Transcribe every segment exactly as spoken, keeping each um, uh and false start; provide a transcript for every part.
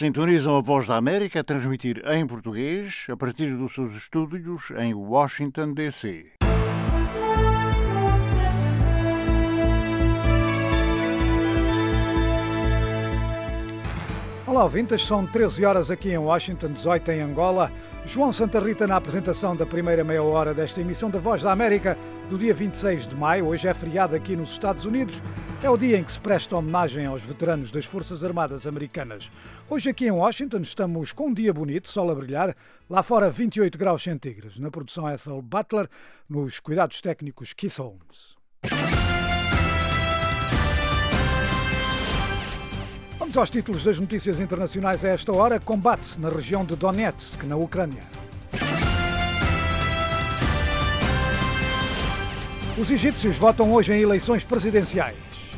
Sintonizam a Voz da América a transmitir em português a partir dos seus estúdios em Washington, D C Olá, ouvintes, são treze horas aqui em Washington, dezoito em Angola. João Santa Rita na apresentação da primeira meia hora desta emissão da Voz da América do dia vinte e seis de maio. Hoje é feriado aqui nos Estados Unidos. É o dia em que se presta homenagem aos veteranos das Forças Armadas Americanas. Hoje aqui em Washington estamos com um dia bonito, sol a brilhar. Lá fora vinte e oito graus centígrados. Na produção Ethel Butler, nos cuidados técnicos Keith Holmes. Vamos aos títulos das notícias internacionais a esta hora. Combate na região de Donetsk, na Ucrânia. Os egípcios votam hoje em eleições presidenciais.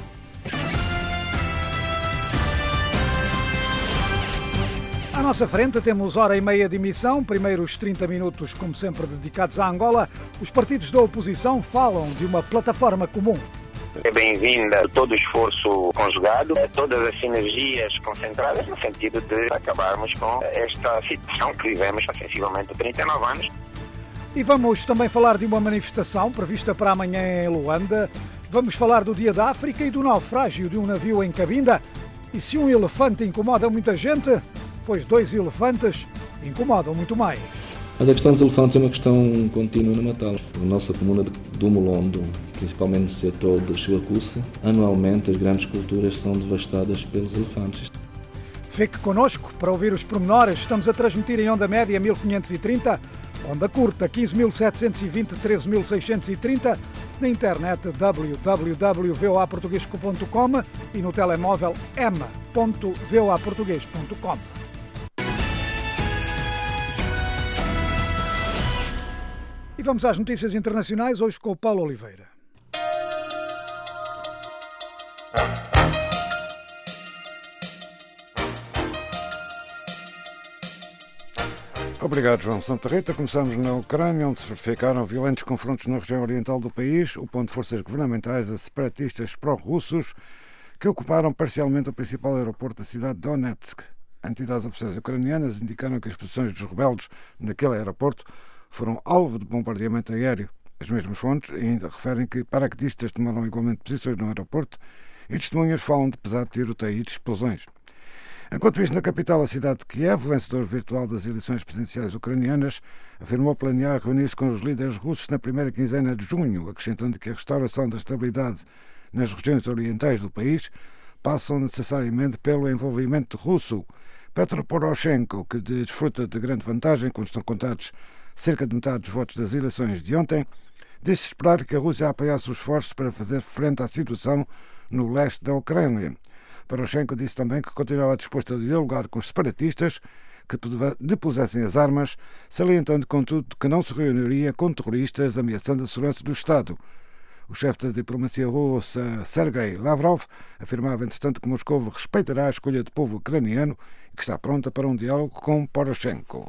À nossa frente temos hora e meia de emissão. Primeiro os trinta minutos, como sempre, dedicados à Angola. Os partidos da oposição falam de uma plataforma comum. É bem-vinda todo o esforço conjugado, todas as sinergias concentradas no sentido de acabarmos com esta situação que vivemos há sensivelmente trinta e nove anos. E vamos também falar de uma manifestação prevista para amanhã em Luanda. Vamos falar do Dia da África e do naufrágio de um navio em Cabinda. E se um elefante incomoda muita gente, pois dois elefantes incomodam muito mais. Mas a questão dos elefantes é uma questão contínua na Natal. Na nossa comuna do Molondo, principalmente no setor de Chuacuça, anualmente as grandes culturas são devastadas pelos elefantes. Fique connosco para ouvir os pormenores. Estamos a transmitir em onda média mil quinhentos e trinta, onda curta quinze mil setecentos e vinte, treze mil seiscentos e trinta, na internet w w w ponto v o a português ponto com e no telemóvel m ponto v o a português ponto com. E vamos às notícias internacionais, hoje com o Paulo Oliveira. Obrigado, João Santa Rita. Começamos na Ucrânia, onde se verificaram violentos confrontos na região oriental do país, o ponto de forças governamentais a separatistas pró-russos que ocuparam parcialmente o principal aeroporto da cidade de Donetsk. Entidades oficiais ucranianas indicaram que as posições dos rebeldes naquele aeroporto foram alvo de bombardeamento aéreo. As mesmas fontes ainda referem que paraquedistas tomaram igualmente posições no aeroporto e testemunhas falam de pesado tiroteio e de explosões. Enquanto isto, na capital, a cidade de Kiev, o vencedor virtual das eleições presidenciais ucranianas, afirmou planear reunir-se com os líderes russos na primeira quinzena de junho, acrescentando que a restauração da estabilidade nas regiões orientais do país passam necessariamente pelo envolvimento russo. Petro Poroshenko, que desfruta de grande vantagem quando estão contados cerca de metade dos votos das eleições de ontem, disse esperar que a Rússia apoiasse os esforços para fazer frente à situação no leste da Ucrânia. Poroshenko disse também que continuava disposto a dialogar com os separatistas que depusessem as armas, salientando, contudo, que não se reuniria com terroristas ameaçando a segurança do Estado. O chefe da diplomacia russa, Sergei Lavrov, afirmava, entretanto, que Moscou respeitará a escolha do povo ucraniano e que está pronta para um diálogo com Poroshenko.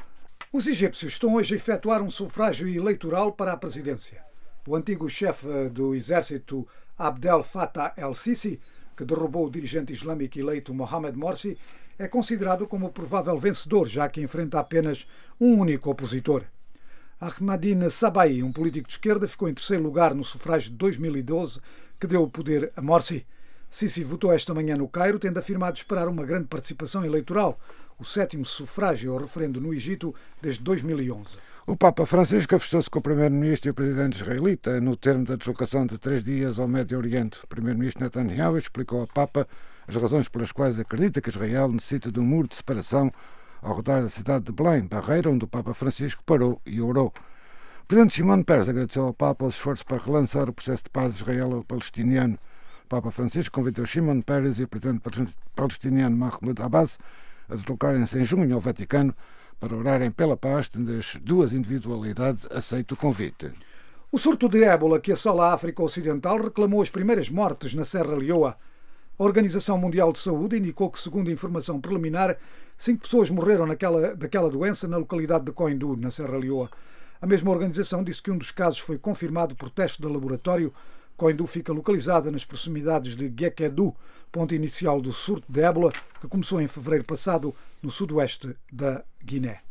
Os egípcios estão hoje a efetuar um sufrágio eleitoral para a presidência. O antigo chefe do exército Abdel Fattah el-Sisi, que derrubou o dirigente islâmico eleito Mohamed Morsi, é considerado como o provável vencedor, já que enfrenta apenas um único opositor. Ahmadine Sabai, um político de esquerda, ficou em terceiro lugar no sufrágio de dois mil e doze, que deu o poder a Morsi. Sisi votou esta manhã no Cairo, tendo afirmado esperar uma grande participação eleitoral, o sétimo sufrágio ao referendo no Egito desde dois mil e onze. O Papa Francisco afastou-se com o primeiro-ministro e o presidente israelita no termo da deslocação de três dias ao Médio Oriente. O primeiro-ministro Netanyahu explicou ao Papa as razões pelas quais acredita que Israel necessita de um muro de separação ao rodar da cidade de Belém, barreira onde o Papa Francisco parou e orou. O presidente Shimon Peres agradeceu ao Papa os esforços para relançar o processo de paz israelo-palestiniano. O Papa Francisco convidou Shimon Peres e o presidente palestiniano Mahmoud Abbas a deslocarem-se em junho ao Vaticano para orarem pela paz, tendo as duas individualidades aceito o convite. O surto de ébola que assola a África Ocidental reclamou as primeiras mortes na Serra Leoa. A Organização Mundial de Saúde indicou que, segundo a informação preliminar, cinco pessoas morreram naquela, daquela doença na localidade de Coindu, na Serra Leoa. A mesma organização disse que um dos casos foi confirmado por teste de laboratório Coindu fica localizada nas proximidades de Guéquédou, ponto inicial do surto de ébola que começou em fevereiro passado no sudoeste da Guiné.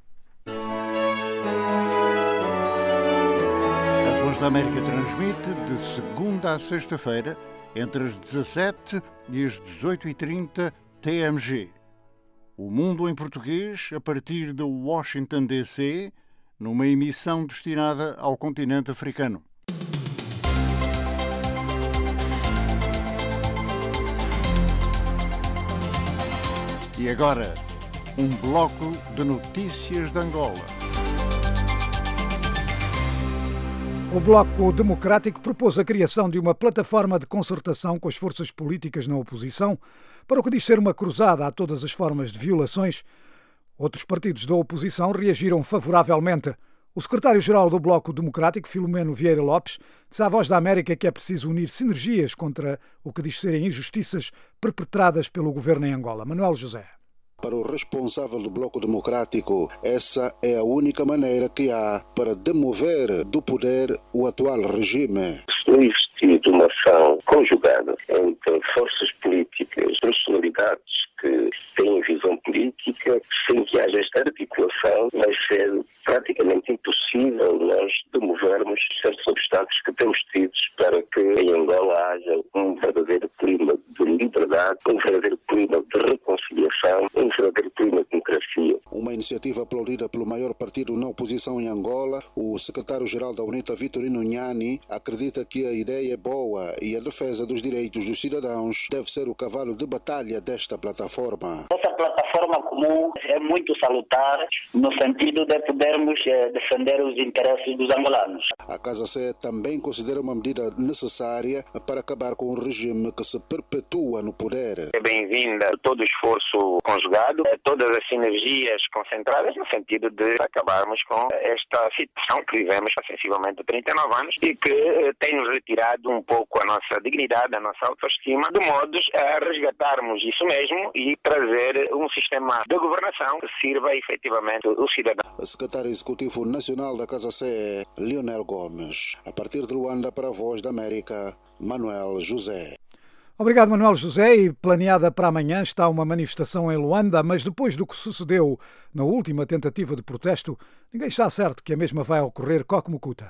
A Voz da América transmite de segunda a sexta-feira, entre as dezassete e as dezoito e trinta T M G. O Mundo em Português, a partir de Washington, D C, numa emissão destinada ao continente africano. E agora, um bloco de notícias de Angola. O Bloco Democrático propôs a criação de uma plataforma de concertação com as forças políticas na oposição para o que diz ser uma cruzada a todas as formas de violações. Outros partidos da oposição reagiram favoravelmente. O secretário-geral do Bloco Democrático, Filomeno Vieira Lopes, disse à Voz da América que é preciso unir sinergias contra o que diz serem injustiças perpetradas pelo governo em Angola. Manuel José. Para o responsável do Bloco Democrático, essa é a única maneira que há para demover do poder o atual regime. Se não existir uma ação conjugada entre forças políticas, personalidades que têm visão política, sem que haja esta articulação, vai ser praticamente impossível nós demovermos certos obstáculos que temos tido para que em Angola haja um verdadeiro clima de liberdade, um verdadeiro clima de reconciliação, um verdadeiro clima de democracia. Uma iniciativa aplaudida pelo maior partido na oposição em Angola, o secretário-geral da UNITA, Vitorino Nhani, acredita que a ideia é boa e a defesa dos direitos dos cidadãos deve ser o cavalo de batalha desta plataforma. Essa plataforma comum é muito salutar no sentido de podermos eh, defender os interesses dos angolanos. A Casa C também considera uma medida necessária para acabar com o regime que se perpetua no poder. É bem-vinda todo o esforço conjugado, todas as sinergias concentradas no sentido de acabarmos com esta situação que vivemos há sensivelmente trinta e nove anos e que tem nos retirado um pouco a nossa dignidade, a nossa autoestima, de modos a resgatarmos isso mesmo e trazer um sistema de governação que sirva efetivamente o cidadão. O secretário executivo nacional da Casa C, Lionel Gomes. A partir de Luanda, para a Voz da América, Manuel José. Obrigado, Manuel José. E planeada para amanhã está uma manifestação em Luanda, mas depois do que sucedeu na última tentativa de protesto, ninguém está certo que a mesma vai ocorrer Kokmukuta.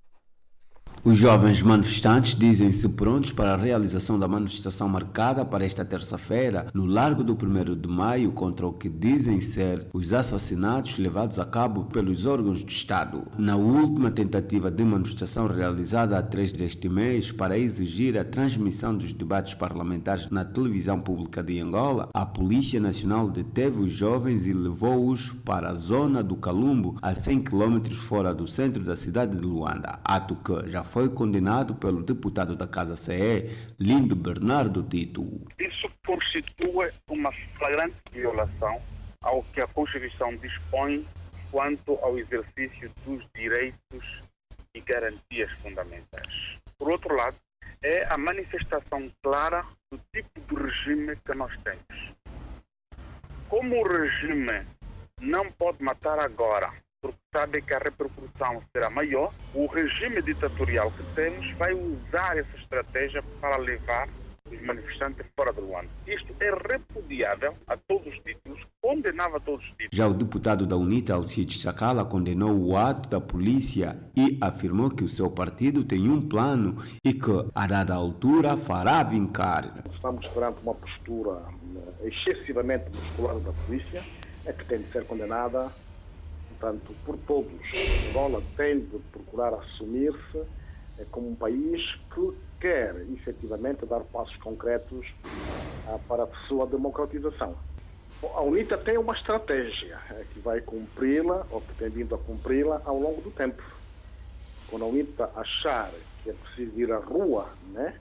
Os jovens manifestantes dizem-se prontos para a realização da manifestação marcada para esta terça-feira no Largo do primeiro de Maio contra o que dizem ser os assassinatos levados a cabo pelos órgãos do Estado. Na última tentativa de manifestação realizada a três deste mês para exigir a transmissão dos debates parlamentares na televisão pública de Angola, a Polícia Nacional deteve os jovens e levou-os para a zona do Calumbo, a cem quilômetros fora do centro da cidade de Luanda, ato que já foi condenado pelo deputado da Casa C E, Lindo Bernardo Tito. Isso constitui uma flagrante violação ao que a Constituição dispõe quanto ao exercício dos direitos e garantias fundamentais. Por outro lado, é a manifestação clara do tipo de regime que nós temos. Como o regime não pode matar agora, porque sabe que a repercussão será maior, o regime ditatorial que temos vai usar essa estratégia para levar os manifestantes fora do Luanda. Isto é repudiável a todos os títulos, condenava a todos os títulos. Já o deputado da UNITA, Alcides Sakala, condenou o ato da polícia e afirmou que o seu partido tem um plano e que, a dada altura, fará vincar. Estamos perante uma postura excessivamente muscular da polícia, é que tem de ser condenada, portanto, por todos. Angola tem de procurar assumir-se como um país que quer, efetivamente, dar passos concretos para a sua democratização. A UNITA tem uma estratégia que vai cumpri-la, ou que tem vindo a cumpri-la, ao longo do tempo. Quando a UNITA achar que é preciso ir à rua, né,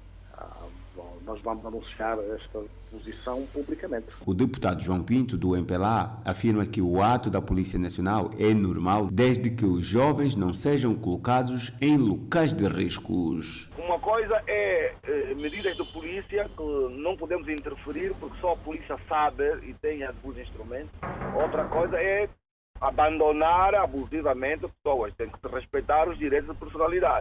nós vamos anunciar esta posição publicamente. O deputado João Pinto, do M P L A, afirma que o ato da Polícia Nacional é normal desde que os jovens não sejam colocados em locais de riscos. Uma coisa é eh, medidas de polícia que não podemos interferir porque só a polícia sabe e tem os instrumentos. Outra coisa é abandonar abusivamente pessoas. Tem que se respeitar os direitos de personalidade.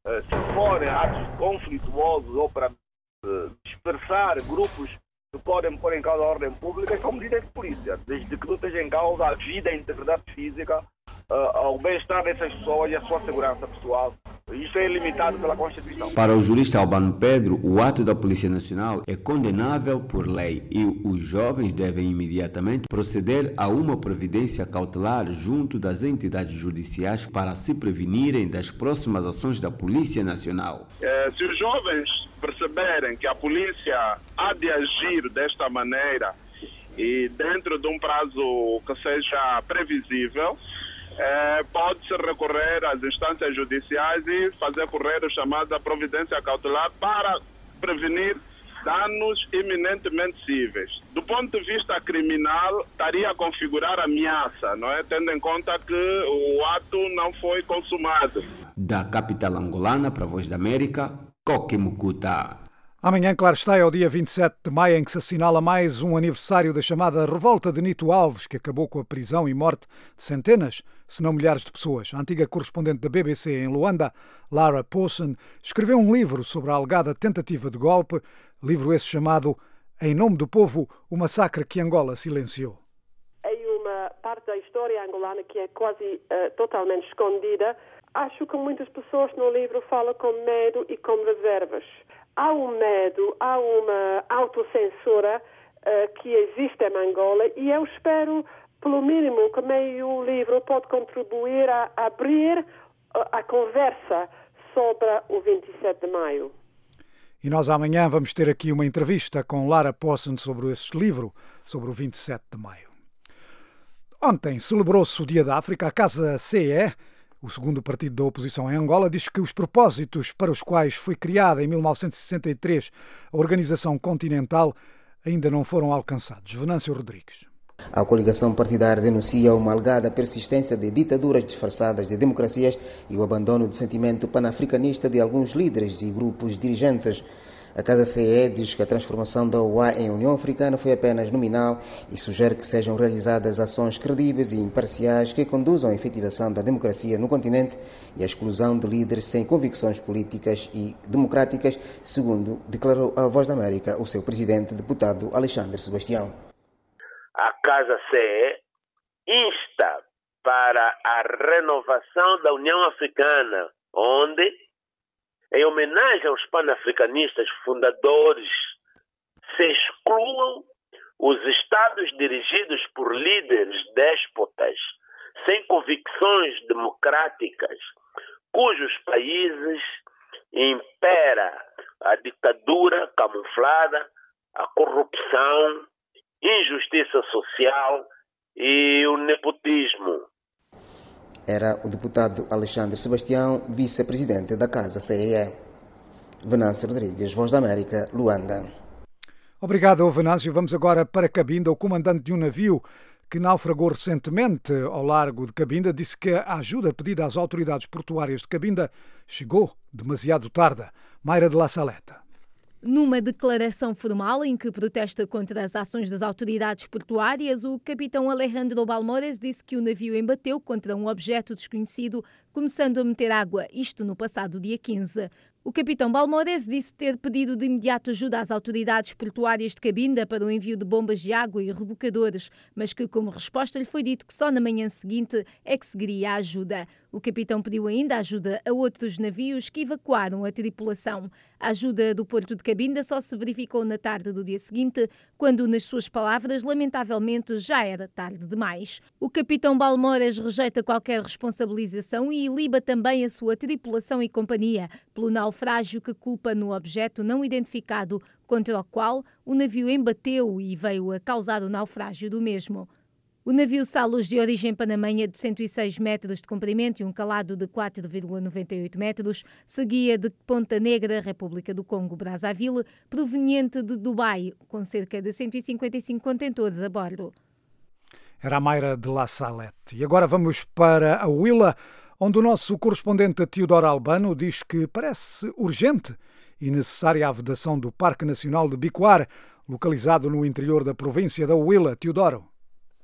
se forem atos conflituosos ou para dispersar grupos que podem pôr em causa a ordem pública, são medidas de polícia, desde que não esteja em causa a vida, a integridade física, uh, o bem-estar dessas pessoas e a sua segurança pessoal. Isso é limitado pela Constituição. Para o jurista Albano Pedro, o ato da Polícia Nacional é condenável por lei e os jovens devem imediatamente proceder a uma providência cautelar junto das entidades judiciais para se prevenirem das próximas ações da Polícia Nacional. É, se os jovens perceberem que a polícia há de agir desta maneira e dentro de um prazo que seja previsível, É, pode-se recorrer às instâncias judiciais e fazer correr o chamado da providência cautelar para prevenir danos iminentemente cíveis. Do ponto de vista criminal, estaria a configurar ameaça, não é? Tendo em conta que o ato não foi consumado. Da capital angolana para a Voz da América, Coque Mucuta. Amanhã, claro está, é o dia vinte e sete de maio em que se assinala mais um aniversário da chamada Revolta de Nito Alves, que acabou com a prisão e morte de centenas, se não milhares de pessoas. A antiga correspondente da B B C em Luanda, Lara Paulson, escreveu um livro sobre a alegada tentativa de golpe, livro esse chamado Em Nome do Povo, o massacre que Angola silenciou. É uma parte da história angolana que é quase uh, totalmente escondida. Acho que muitas pessoas no livro falam com medo e com reservas. Há um medo, há uma autocensura uh, que existe em Angola e eu espero, pelo mínimo, que meio livro pode contribuir a abrir a conversa sobre o vinte e sete de maio. E nós amanhã vamos ter aqui uma entrevista com Lara Paulson sobre esse livro, sobre o vinte e sete de maio. Ontem celebrou-se o Dia da África. A Casa C E, o segundo partido da oposição em Angola, diz que os propósitos para os quais foi criada em mil novecentos e sessenta e três a Organização Continental ainda não foram alcançados. Venâncio Rodrigues. A coligação partidária denuncia uma alegada persistência de ditaduras disfarçadas de democracias e o abandono do sentimento panafricanista de alguns líderes e grupos dirigentes. A Casa C E diz que a transformação da O U A em União Africana foi apenas nominal e sugere que sejam realizadas ações credíveis e imparciais que conduzam à efetivação da democracia no continente e à exclusão de líderes sem convicções políticas e democráticas, segundo declarou à Voz da América o seu presidente, deputado Alexandre Sebastião. A Casa C E insta para a renovação da União Africana, onde, em homenagem aos panafricanistas fundadores, se excluam os Estados dirigidos por líderes déspotas, sem convicções democráticas, cujos países impera a ditadura camuflada, a corrupção, injustiça social e o nepotismo. Era o deputado Alexandre Sebastião, vice-presidente da Casa C E. Venâncio Rodrigues, Voz da América, Luanda. Obrigado, Venâncio. Vamos agora para Cabinda. O comandante de um navio que naufragou recentemente ao largo de Cabinda disse que a ajuda pedida às autoridades portuárias de Cabinda chegou demasiado tarde. Mayra de La Saleta. Numa declaração formal em que protesta contra as ações das autoridades portuárias, o capitão Alejandro Balmores disse que o navio embateu contra um objeto desconhecido, começando a meter água, isto no passado dia quinze. O capitão Balmores disse ter pedido de imediato ajuda às autoridades portuárias de Cabinda para o envio de bombas de água e rebocadores, mas que, como resposta, lhe foi dito que só na manhã seguinte é que seguiria a ajuda. O capitão pediu ainda ajuda a outros navios que evacuaram a tripulação. A ajuda do Porto de Cabinda só se verificou na tarde do dia seguinte, quando, nas suas palavras, lamentavelmente já era tarde demais. O capitão Balmores rejeita qualquer responsabilização e iliba também a sua tripulação e companhia pelo naufrágio que culpa no objeto não identificado contra o qual o navio embateu e veio a causar o naufrágio do mesmo. O navio Salus, de origem panamenha de cento e seis metros de comprimento e um calado de quatro vírgula noventa e oito metros, seguia de Ponta Negra, República do Congo, Brazzaville, proveniente de Dubai, com cerca de cento e cinquenta e cinco contentores a bordo. Era a Mayra de La Salete. E agora vamos para a Huila, onde o nosso correspondente Teodoro Albano diz que parece urgente e necessária a vedação do Parque Nacional de Bicuar, localizado no interior da província da Huila. Teodoro.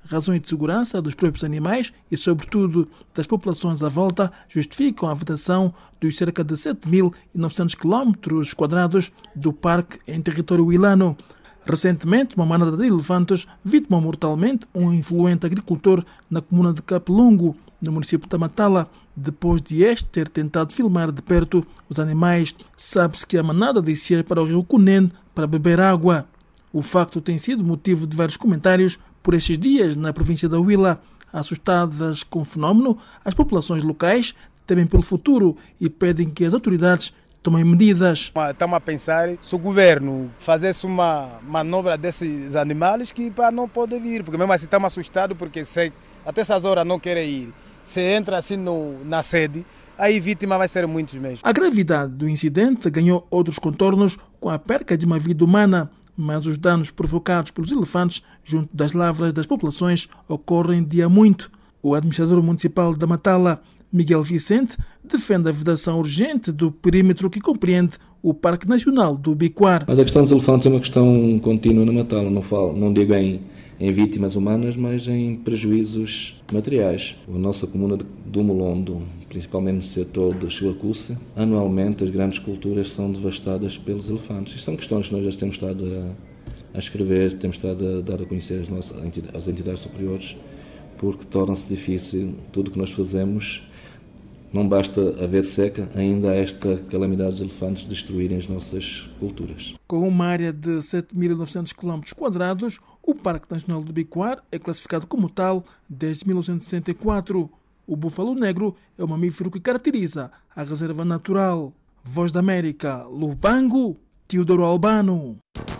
Razões de segurança dos próprios animais e, sobretudo, das populações à volta justificam a vedação dos cerca de sete mil e novecentos quilómetros quadrados do parque em território huilano. Recentemente, uma manada de elefantes vitimou mortalmente um influente agricultor na comuna de Capelungo, no município de Matala, depois de este ter tentado filmar de perto os animais. Sabe-se que a manada descia para o rio Cunene para beber água. O facto tem sido motivo de vários comentários por estes dias na província da Huila. Assustadas com o fenómeno, as populações locais temem pelo futuro e pedem que as autoridades tomem medidas. Estamos a pensar se o governo fizesse uma manobra desses animais que para não poder vir, porque mesmo assim estamos assustados porque se, até essas horas não querem ir. Se entra assim no, na sede, aí vítima vai ser muitos mesmo. A gravidade do incidente ganhou outros contornos com a perca de uma vida humana, mas os danos provocados pelos elefantes junto das lavras das populações ocorrem de há muito. O administrador municipal da Matala, Miguel Vicente, defende a vedação urgente do perímetro que compreende o Parque Nacional do Biquar. Mas a questão dos elefantes é uma questão contínua na Matala. Não falo, não digo em, em vítimas humanas, mas em prejuízos materiais. A nossa comuna de Dumulondo, principalmente no setor de Chuacuça, anualmente as grandes culturas são devastadas pelos elefantes. Isto são questões que nós já temos estado a, a escrever, temos estado a dar a conhecer às, nossas, às entidades superiores, porque torna-se difícil tudo o que nós fazemos. Não basta haver seca, ainda há esta calamidade dos elefantes destruírem as nossas culturas. Com uma área de sete mil e novecentos quilómetros quadrados, o Parque Nacional do Biquar é classificado como tal desde mil novecentos e sessenta e quatro. O búfalo negro é o mamífero que caracteriza a reserva natural. Voz da América, Lubango, Teodoro Albano.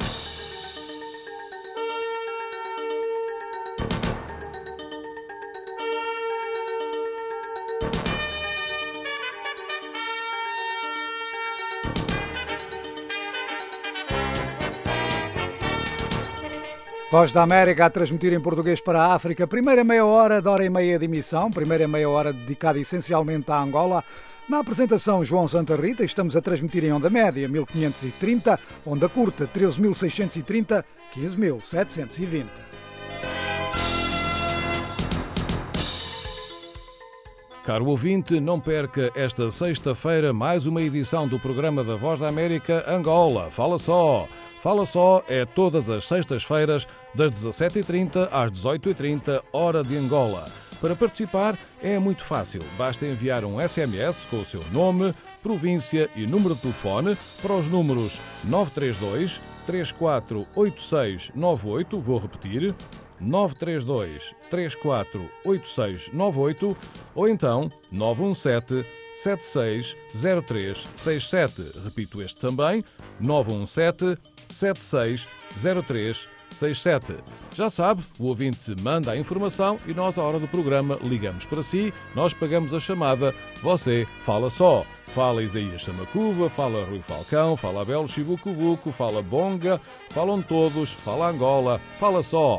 Voz da América a transmitir em português para a África. Primeira meia hora de hora e meia de emissão. Primeira meia hora dedicada essencialmente à Angola. Na apresentação, João Santa Rita. Estamos a transmitir em onda média mil quinhentos e trinta, onda curta treze mil seiscentos e trinta, quinze mil setecentos e vinte. Caro ouvinte, não perca esta sexta-feira mais uma edição do programa da Voz da América Angola. Fala só! Fala Só é todas as sextas-feiras, das dezassete e trinta às dezoito e trinta, hora de Angola. Para participar é muito fácil. Basta enviar um S M S com o seu nome, província e número de telefone para os números nove três dois, três quatro oito seis nove oito, vou repetir, nove três dois, três quatro oito seis nove oito, ou então nove um sete, sete seis zero três seis sete. Repito este também, nove um sete, sete seis zero três seis sete. Já sabe, o ouvinte manda a informação e nós, à hora do programa, ligamos para si, nós pagamos a chamada, você fala só. Fala Isaías Samacuva, fala Rui Falcão, fala Abel Chivucuvuco, fala Bonga, falam todos, fala Angola, fala só.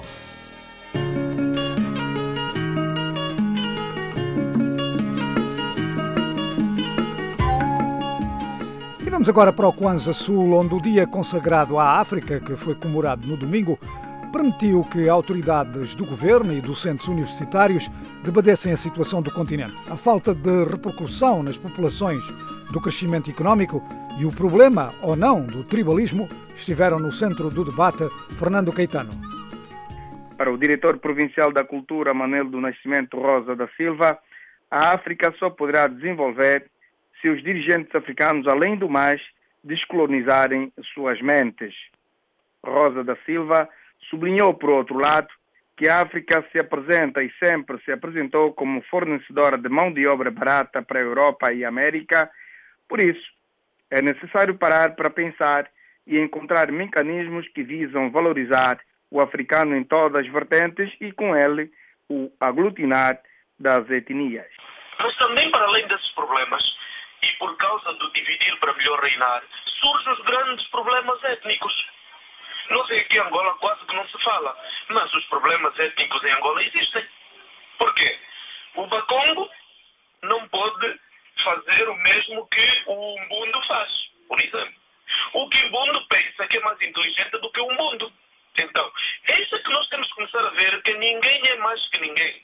Vamos agora para o Kwanzaa Sul, onde o dia consagrado à África, que foi comemorado no domingo, permitiu que autoridades do governo e docentes universitários debatessem a situação do continente, a falta de repercussão nas populações do crescimento económico e o problema, ou não, do tribalismo, estiveram no centro do debate. Fernando Caetano. Para o diretor provincial da Cultura, Manuel do Nascimento Rosa da Silva, a África só poderá desenvolver se os dirigentes africanos, além do mais, descolonizarem suas mentes. Rosa da Silva sublinhou, por outro lado, que a África se apresenta e sempre se apresentou como fornecedora de mão de obra barata para a Europa e a América. Por isso, é necessário parar para pensar e encontrar mecanismos que visam valorizar o africano em todas as vertentes e, com ele, o aglutinar das etnias. Mas também, para além desses problemas, e por causa do dividir para melhor reinar, surgem os grandes problemas étnicos. Não sei, aqui em Angola quase que não se fala, mas os problemas étnicos em Angola existem. Por quê? O Bakongo não pode fazer o mesmo que o Umbundo faz, por exemplo. O Kimbundo pensa que é mais inteligente do que o Umbundo. Então, é isso que nós temos que começar a ver, que ninguém é mais que ninguém.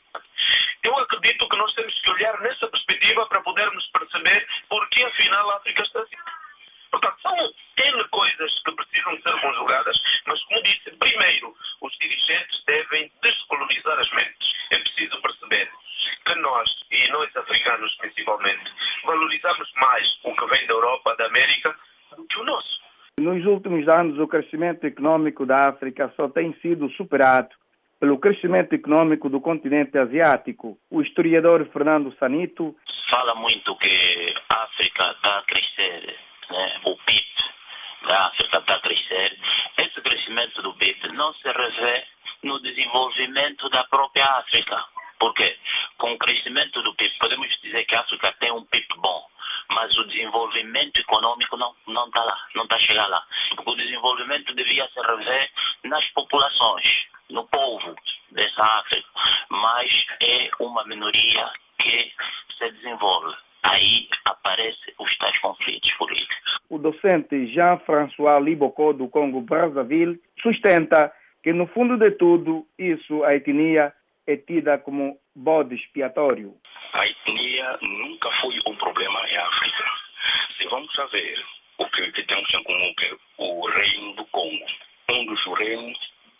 Eu acredito que nós temos que olhar nessa perspectiva para podermos perceber por que afinal a África está assim. Portanto, são N coisas que precisam ser conjugadas, mas como disse, primeiro, os dirigentes devem descolonizar as mentes. É preciso perceber que nós, e nós africanos principalmente, valorizamos mais o que vem da Europa, da América, do que o nosso. Nos últimos anos, o crescimento econômico da África só tem sido superado pelo crescimento econômico do continente asiático. O historiador Fernando Sanito fala muito que a África está a crescer, né? O P I B da África está a crescer. Esse crescimento do P I B não se revê no desenvolvimento da própria África. Por quê? Com o crescimento do P I B, podemos dizer que a África tem um P I B bom, mas o desenvolvimento econômico não não está lá, não está a chegar lá. O desenvolvimento devia se rever nas populações, no povo dessa África, mas é uma minoria que se desenvolve. Aí aparecem os tais conflitos políticos. O docente Jean-François Libocó, do Congo-Brazzaville, sustenta que, no fundo de tudo, isso, a etnia, é tida como bode expiatório. A etnia nunca foi um problema em África. Se vamos saber o que, que temos em comum, que é o reino do Congo, um dos reinos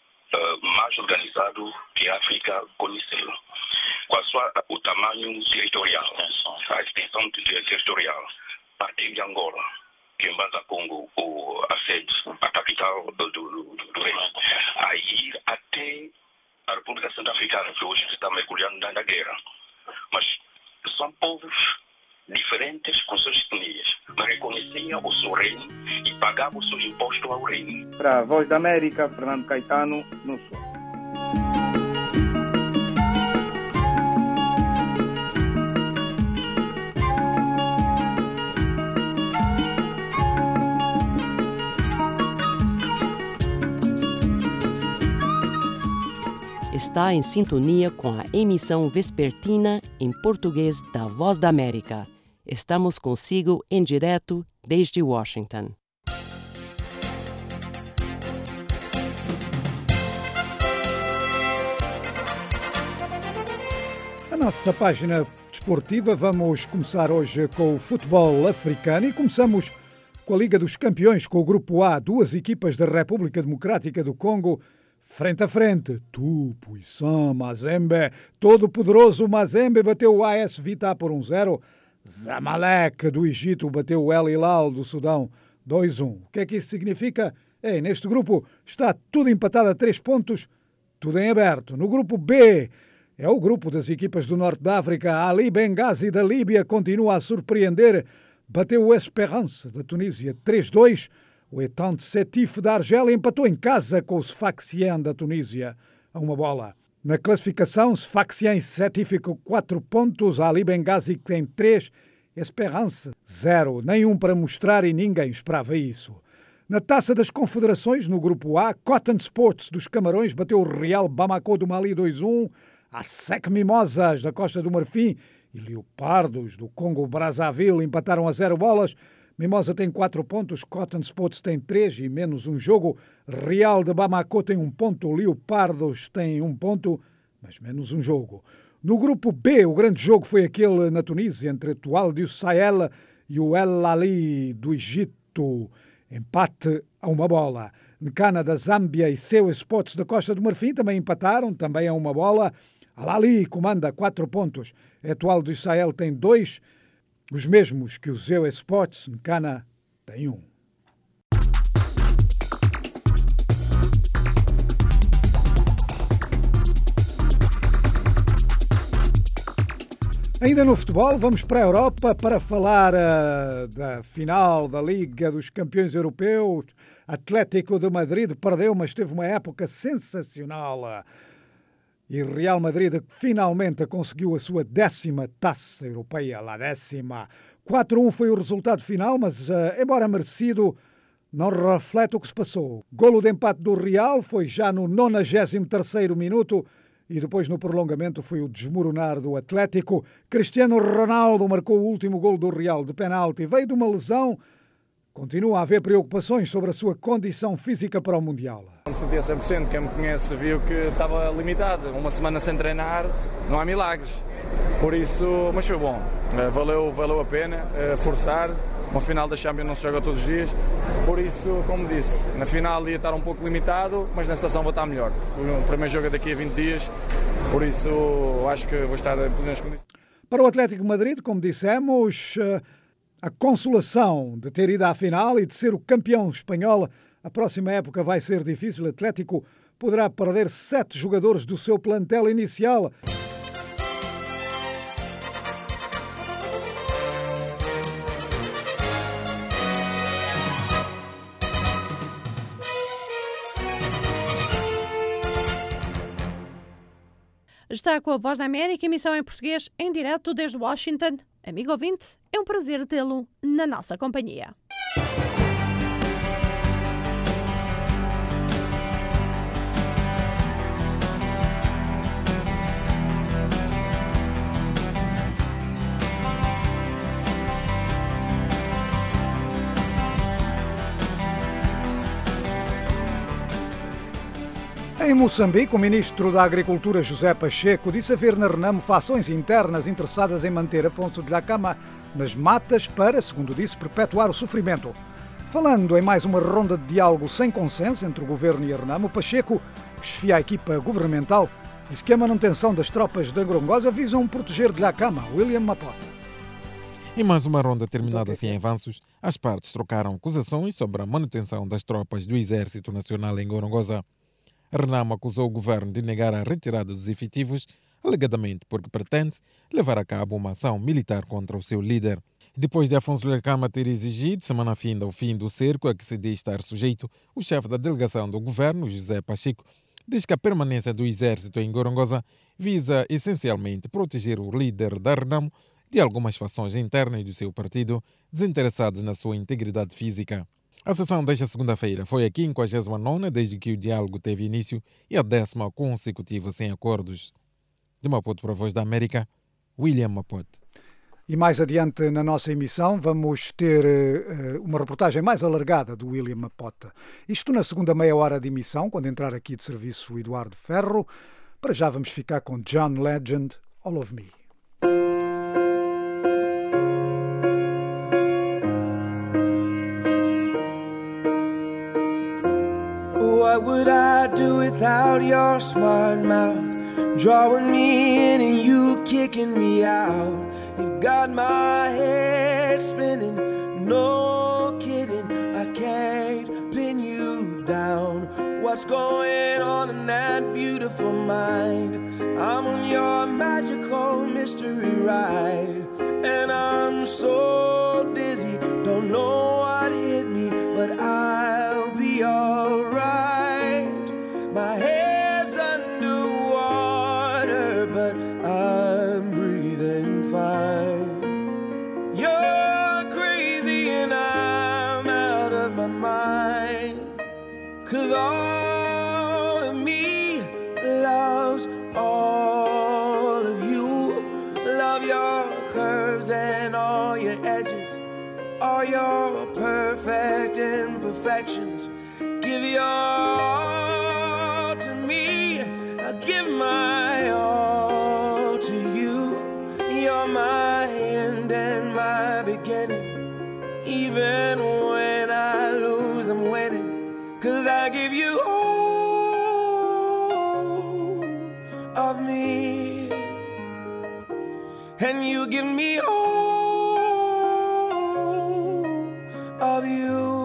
uh, mais organizados que a África conheceu. Com a sua, o tamanho territorial, a extensão territorial, partir de Angola, que em Banza Congo, o, a sede, a capital do, do, do, do reino, a ir até a República Centro-Africana, que hoje está mergulhando na guerra. Mas são povos diferentes com suas etnias, mas reconheciam o seu reino e pagavam o seu imposto ao reino. Para a Voz da América, Fernando Caetano, no Sul. Está em sintonia com a emissão vespertina em português da Voz da América. Estamos consigo em direto desde Washington. A nossa página desportiva, vamos começar hoje com o futebol africano e começamos com a Liga dos Campeões, com o Grupo A, duas equipas da República Democrática do Congo, frente a frente. Tupuição, Mazembe, todo poderoso Mazembe bateu o A S Vita por um zero. Zamalek do Egito bateu o El Hilal do Sudão dois a um. O que é que isso significa? É, neste grupo está tudo empatado a três pontos, tudo em aberto. No grupo B, é o grupo das equipas do Norte da África. Ali Benghazi da Líbia continua a surpreender, bateu o Esperance da Tunísia três a dois. O Etente Sétif da Argélia empatou em casa com o Sfaxien da Tunísia a uma bola. Na classificação, Sfaxien e Sétif com quatro pontos, Ali Benghazi que tem três, Esperance zero. Nenhum para mostrar e ninguém esperava isso. Na Taça das Confederações, no Grupo A, Cotton Sports dos Camarões bateu o Real Bamako do Mali dois a um, a Sec Mimosas da Costa do Marfim e Leopardos do Congo-Brazzaville empataram a zero bolas. Mimosa tem quatro pontos, Cotton Sports tem três e menos um jogo. Real de Bamako tem um ponto, Leopardos tem um ponto, mas menos um jogo. No grupo B, o grande jogo foi aquele na Tunísia, entre Toile du Sahel e o El Ali do Egito. Empate a uma bola. Nkana da Zâmbia e Seu Sports da Costa do Marfim também empataram, também a uma bola. Al Ali comanda quatro pontos, Toile du Sahel tem dois, os mesmos que o Zeu Sports, Nkana tem um. Ainda no futebol, vamos para a Europa para falar uh, da final da Liga dos Campeões Europeus. Atlético de Madrid perdeu, mas teve uma época sensacional. E Real Madrid finalmente conseguiu a sua décima taça europeia, a décima. quatro a um foi o resultado final, mas, uh, embora merecido, não reflete o que se passou. Golo de empate do Real foi já no nonagésimo terceiro minuto e depois no prolongamento foi o desmoronar do Atlético. Cristiano Ronaldo marcou o último golo do Real de penalti. Veio de uma lesão Continua a haver preocupações sobre a sua condição física para o Mundial. Não me sentia cem por cento, quem me conhece viu que estava limitado. Uma semana sem treinar, não há milagres. Por isso, mas foi bom. Valeu, valeu a pena forçar. Uma final da Champions não se joga todos os dias. Por isso, como disse, na final ia estar um pouco limitado, mas na seleção vou estar melhor. O primeiro jogo é daqui a vinte dias, por isso acho que vou estar em plenas condições. Para o Atlético de Madrid, como dissemos, a consolação de ter ido à final e de ser o campeão espanhol, a próxima época vai ser difícil. O Atlético poderá perder sete jogadores do seu plantel inicial. Está com a Voz da América, emissão em português, em direto desde Washington. Amigo ouvinte, é um prazer tê-lo na nossa companhia. Em Moçambique, o ministro da Agricultura, José Pacheco, disse haver na Renamo fações internas interessadas em manter Afonso Dhlakama nas matas para, segundo disse, perpetuar o sofrimento. Falando em mais uma ronda de diálogo sem consenso entre o governo e a Renamo, Pacheco, que chefia a equipa governamental, disse que a manutenção das tropas de Ngorongosa visam proteger Dhlakama. William Mapote. Em mais uma ronda terminada sem avanços, as partes trocaram acusações sobre a manutenção das tropas do Exército Nacional em Ngorongosa. A Renamo acusou o governo de negar a retirada dos efetivos, alegadamente porque pretende levar a cabo uma ação militar contra o seu líder. Depois de Afonso Dhlakama ter exigido, semana finda, o fim do cerco a que se diz estar sujeito, o chefe da delegação do governo, José Pacheco, diz que a permanência do exército em Ngorongosa visa essencialmente proteger o líder da Renamo de algumas fações internas do seu partido desinteressadas na sua integridade física. A sessão desta segunda-feira foi a quinquagésima nona desde que o diálogo teve início e a décima consecutiva sem acordos. De Maputo para a Voz da América, William Mapote. E mais adiante na nossa emissão vamos ter uh, uma reportagem mais alargada do William Mapote. Isto na segunda meia hora de emissão, quando entrar aqui de serviço o Eduardo Ferro. Para já vamos ficar com John Legend, All of Me. What would I do without your smart mouth? Drawing me in and you kicking me out. You got my head spinning, no kidding. I can't pin you down. What's going on in that beautiful mind? I'm on your magical mystery ride, and I'm so dizzy, don't know what hit me, but I'll be alright. My head's underwater, but I'm breathing fine. You're crazy and I'm out of my mind, 'cause all of me loves all of you. Love your curves and all your edges, all your perfect imperfections. Give your all to me, I give my all to you. You're my end and my beginning. Even when I lose, I'm winning, 'cause I give you all of me, and you give me all of you.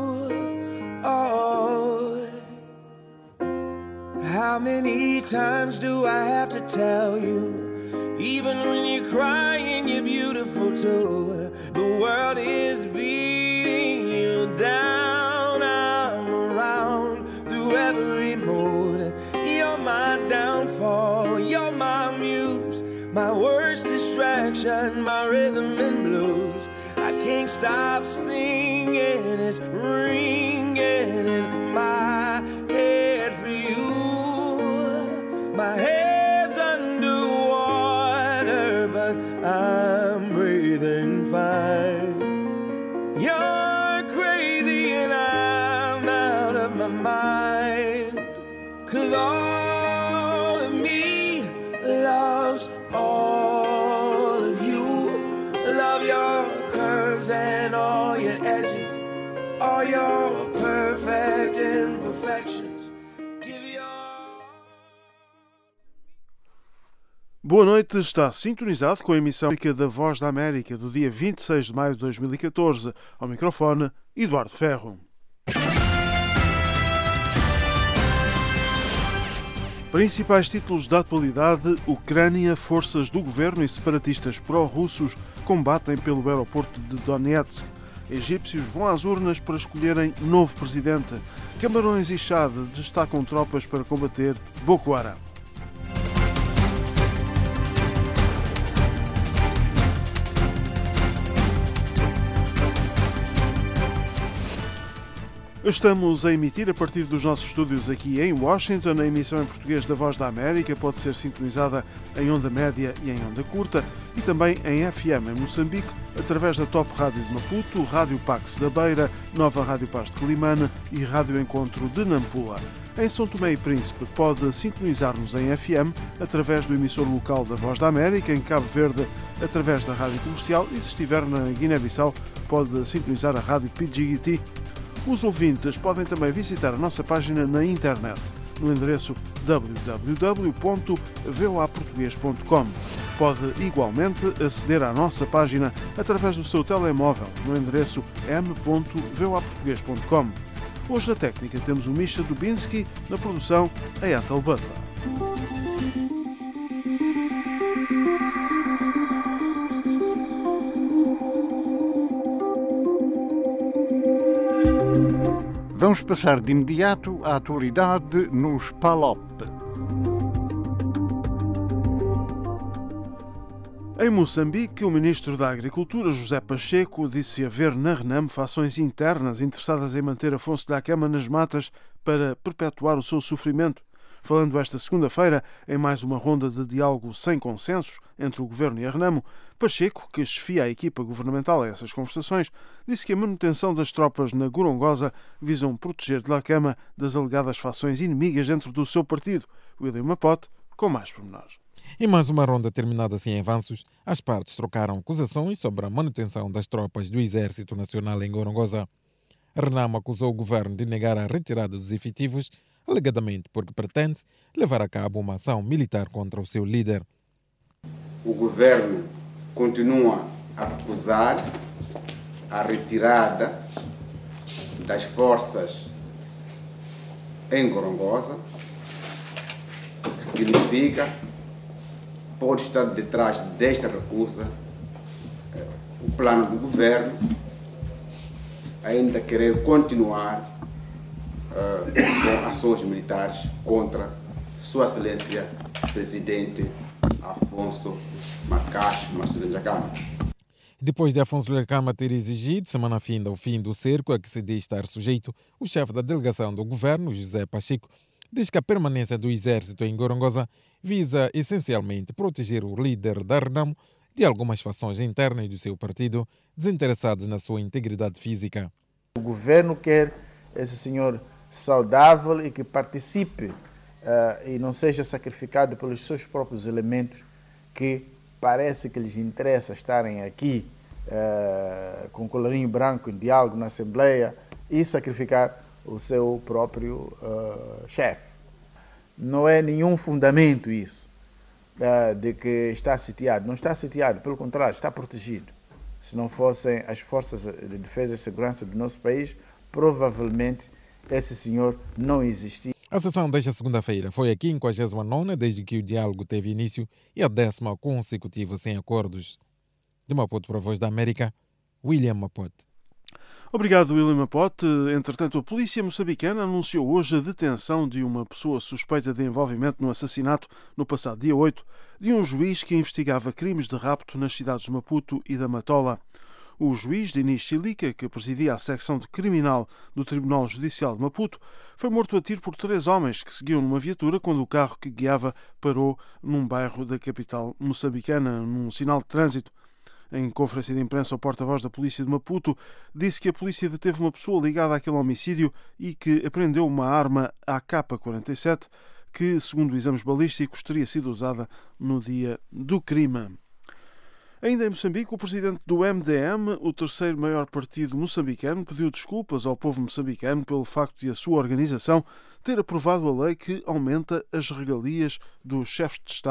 How many times do I have to tell you? Even when you're crying, you're beautiful too. The world is beating you down. I'm around through every mood. You're my downfall, you're my muse, my worst distraction, my rhythm and blues. I can't stop singing, it's ringing in my head for you. My head's underwater, but I'm breathing fine. You're crazy Boa noite, está sintonizado com a emissão da Voz da América do dia vinte e seis de maio de dois mil e catorze. Ao microfone, Eduardo Ferro. Principais títulos da atualidade: Ucrânia, forças do governo e separatistas pró-russos combatem pelo aeroporto de Donetsk. Egípcios vão às urnas para escolherem novo presidente. Camarões e Chad destacam tropas para combater Boko Haram. Estamos a emitir a partir dos nossos estúdios aqui em Washington. A emissão em português da Voz da América pode ser sintonizada em onda média e em onda curta e também em F M em Moçambique, através da Top Rádio de Maputo, Rádio Pax da Beira, Nova Rádio Paz de Quelimane e Rádio Encontro de Nampula. Em São Tomé e Príncipe pode sintonizar-nos em F M através do emissor local da Voz da América, em Cabo Verde através da Rádio Comercial e se estiver na Guiné-Bissau pode sintonizar a Rádio P G I T. Os ouvintes podem também visitar a nossa página na internet, no endereço w w w ponto voa português ponto com. Pode igualmente aceder à nossa página através do seu telemóvel, no endereço m ponto voa português ponto com. Hoje na técnica temos o Misha Dubinsky, na produção a Ethel Butler. Vamos passar de imediato à atualidade nos P A L O P. Em Moçambique, o ministro da Agricultura, José Pacheco, disse haver na RENAM fações internas interessadas em manter Afonso Dhlakama nas matas para perpetuar o seu sofrimento. Falando esta segunda-feira em mais uma ronda de diálogo sem consensos entre o governo e a RENAMO, Pacheco, que chefia a equipa governamental a essas conversações, disse que a manutenção das tropas na Gorongosa visam proteger Dhlakama das alegadas fações inimigas dentro do seu partido. William Mapote, com mais pormenores. Em mais uma ronda terminada sem avanços, as partes trocaram acusações sobre a manutenção das tropas do Exército Nacional em Gorongosa. A RENAMO acusou o governo de negar a retirada dos efetivos, alegadamente porque pretende levar a cabo uma ação militar contra o seu líder. O governo continua a acusar a retirada das forças em Gorongosa, o que significa pode estar detrás desta recusa o plano do governo ainda querer continuar Uh, com ações militares contra Sua Excelência Presidente Afonso Macaxe Maciza Dhlakama. Depois de Afonso Dhlakama ter exigido, semana finda, o fim do cerco a que se diz estar sujeito, o chefe da delegação do governo, José Pacheco, diz que a permanência do exército em Gorongosa visa essencialmente proteger o líder da RENAMO de algumas fações internas do seu partido desinteressadas na sua integridade física. O governo quer esse senhor saudável e que participe uh, e não seja sacrificado pelos seus próprios elementos que parece que lhes interessa estarem aqui uh, com colarinho branco em diálogo na Assembleia e sacrificar o seu próprio uh, chefe. Não é nenhum fundamento isso uh, de que está sitiado. Não está sitiado, pelo contrário, está protegido. Se não fossem as forças de defesa e segurança do nosso país, provavelmente esse senhor não existia. A sessão desta segunda-feira foi a quinquagésima nona desde que o diálogo teve início e a décima consecutiva sem acordos. De Maputo para a Voz da América, William Mapote. Obrigado, William Mapote. Entretanto, a polícia moçambicana anunciou hoje a detenção de uma pessoa suspeita de envolvimento no assassinato, no passado dia oito, de um juiz que investigava crimes de rapto nas cidades de Maputo e da Matola. O juiz Dinis Chilica, que presidia a secção de criminal do Tribunal Judicial de Maputo, foi morto a tiro por três homens que seguiam numa viatura quando o carro que guiava parou num bairro da capital moçambicana, num sinal de trânsito. Em conferência de imprensa, o porta-voz da polícia de Maputo disse que a polícia deteve uma pessoa ligada àquele homicídio e que apreendeu uma arma A K quarenta e sete que, segundo exames balísticos, teria sido usada no dia do crime. Ainda em Moçambique, o presidente do M D M, o terceiro maior partido moçambicano, pediu desculpas ao povo moçambicano pelo facto de a sua organização ter aprovado a lei que aumenta as regalias dos chefes de Estado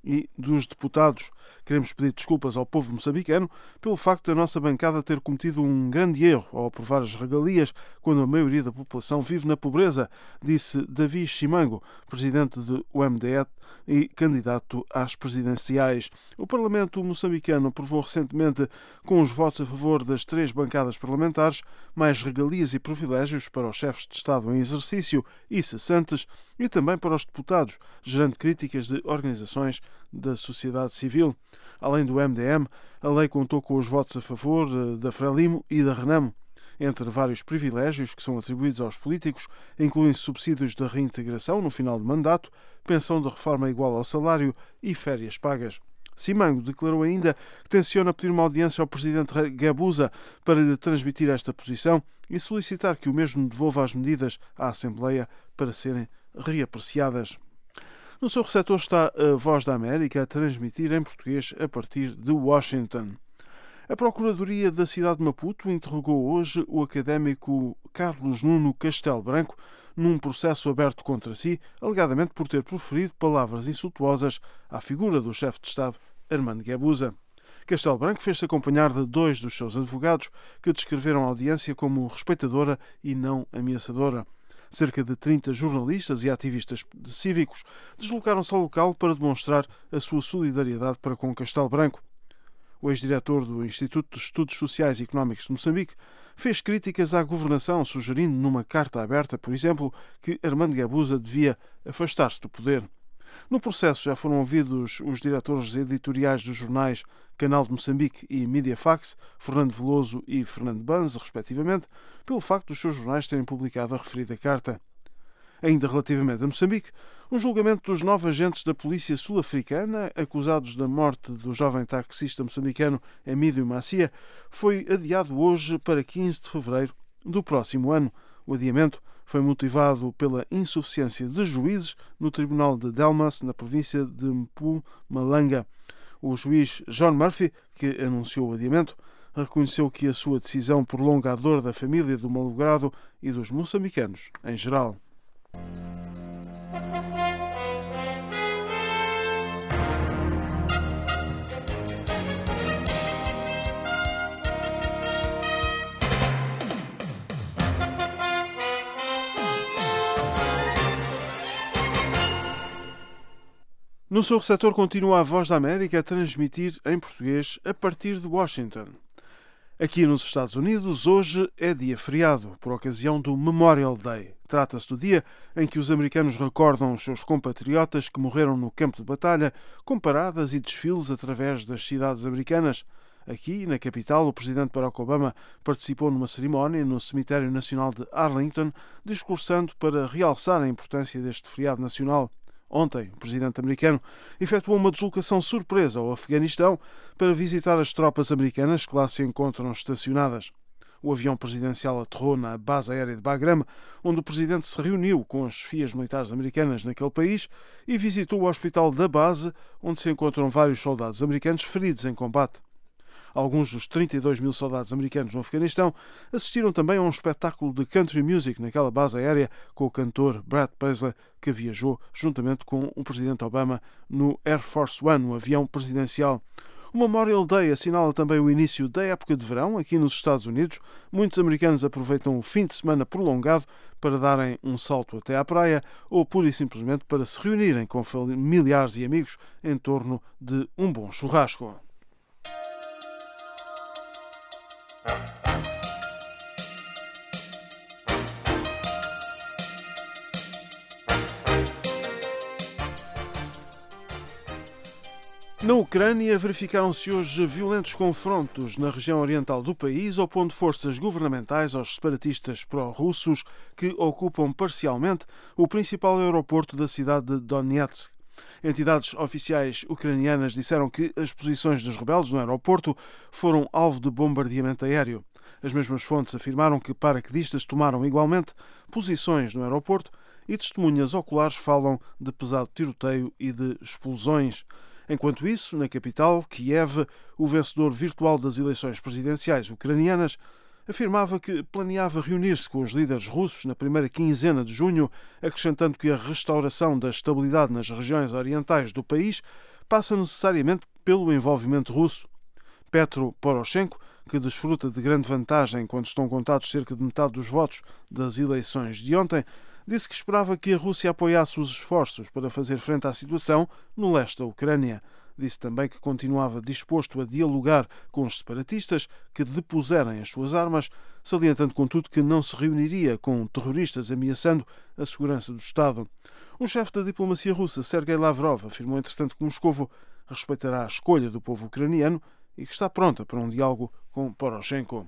e dos deputados. Queremos pedir desculpas ao povo moçambicano pelo facto da nossa bancada ter cometido um grande erro ao aprovar as regalias quando a maioria da população vive na pobreza, disse Davi Chimango, presidente do M D E e candidato às presidenciais. O Parlamento moçambicano aprovou recentemente, com os votos a favor das três bancadas parlamentares, mais regalias e privilégios para os chefes de Estado em exercício e cessantes e também para os deputados, gerando críticas de organizações da sociedade civil. Além do M D M, a lei contou com os votos a favor da Frelimo e da Renamo. Entre vários privilégios que são atribuídos aos políticos, incluem subsídios de reintegração no final do mandato, pensão de reforma igual ao salário e férias pagas. Simango declarou ainda que tenciona pedir uma audiência ao presidente Gabusa para lhe transmitir esta posição e solicitar que o mesmo devolva as medidas à Assembleia para serem reapreciadas. No seu receptor está a Voz da América a transmitir em português a partir de Washington. A Procuradoria da cidade de Maputo interrogou hoje o académico Carlos Nuno Castelo Branco num processo aberto contra si, alegadamente por ter proferido palavras insultuosas à figura do chefe de Estado, Armando Guebuza. Castelo Branco fez-se acompanhar de dois dos seus advogados que descreveram a audiência como respeitadora e não ameaçadora. Cerca de trinta jornalistas e ativistas cívicos deslocaram-se ao local para demonstrar a sua solidariedade para com Castelo Branco. O ex-diretor do Instituto de Estudos Sociais e Económicos de Moçambique fez críticas à governação, sugerindo numa carta aberta, por exemplo, que Armando Guebuza devia afastar-se do poder. No processo já foram ouvidos os diretores editoriais dos jornais Canal de Moçambique e Mediafax, Fernando Veloso e Fernando Banze, respectivamente, pelo facto dos seus jornais terem publicado a referida carta. Ainda relativamente a Moçambique, o julgamento dos nove agentes da polícia sul-africana acusados da morte do jovem taxista moçambicano Emílio Macia foi adiado hoje para quinze de fevereiro do próximo ano. O adiamento foi motivado pela insuficiência de juízes no Tribunal de Delmas, na província de Mpumalanga. O juiz John Murphy, que anunciou o adiamento, reconheceu que a sua decisão prolonga a dor da família do malogrado e dos moçambicanos em geral. No seu receptor continua a Voz da América a transmitir em português a partir de Washington. Aqui nos Estados Unidos, hoje é dia feriado, por ocasião do Memorial Day. Trata-se do dia em que os americanos recordam os seus compatriotas que morreram no campo de batalha, com paradas e desfiles através das cidades americanas. Aqui, na capital, o presidente Barack Obama participou numa cerimónia no Cemitério Nacional de Arlington, discursando para realçar a importância deste feriado nacional. Ontem, o presidente americano efetuou uma deslocação surpresa ao Afeganistão para visitar as tropas americanas que lá se encontram estacionadas. O avião presidencial aterrou na base aérea de Bagram, onde o presidente se reuniu com as chefias militares americanas naquele país e visitou o hospital da base, onde se encontram vários soldados americanos feridos em combate. Alguns dos trinta e dois mil soldados americanos no Afeganistão assistiram também a um espetáculo de country music naquela base aérea com o cantor Brad Paisley, que viajou juntamente com o presidente Obama no Air Force One, o avião presidencial. O Memorial Day assinala também o início da época de verão aqui nos Estados Unidos. Muitos americanos aproveitam o fim de semana prolongado para darem um salto até à praia ou pura e simplesmente para se reunirem com familiares e amigos em torno de um bom churrasco. Na Ucrânia, verificaram-se hoje violentos confrontos na região oriental do país, opondo forças governamentais aos separatistas pró-russos que ocupam parcialmente o principal aeroporto da cidade de Donetsk. Entidades oficiais ucranianas disseram que as posições dos rebeldes no aeroporto foram alvo de bombardeamento aéreo. As mesmas fontes afirmaram que paraquedistas tomaram igualmente posições no aeroporto e testemunhas oculares falam de pesado tiroteio e de explosões. Enquanto isso, na capital, Kiev, o vencedor virtual das eleições presidenciais ucranianas afirmava que planeava reunir-se com os líderes russos na primeira quinzena de junho, acrescentando que a restauração da estabilidade nas regiões orientais do país passa necessariamente pelo envolvimento russo. Petro Poroshenko, que desfruta de grande vantagem quando estão contados cerca de metade dos votos das eleições de ontem, disse que esperava que a Rússia apoiasse os esforços para fazer frente à situação no leste da Ucrânia. Disse também que continuava disposto a dialogar com os separatistas que depuserem as suas armas, salientando, contudo, que não se reuniria com terroristas ameaçando a segurança do Estado. O chefe da diplomacia russa, Sergei Lavrov, afirmou, entretanto, que Moscovo respeitará a escolha do povo ucraniano e que está pronta para um diálogo com Poroshenko.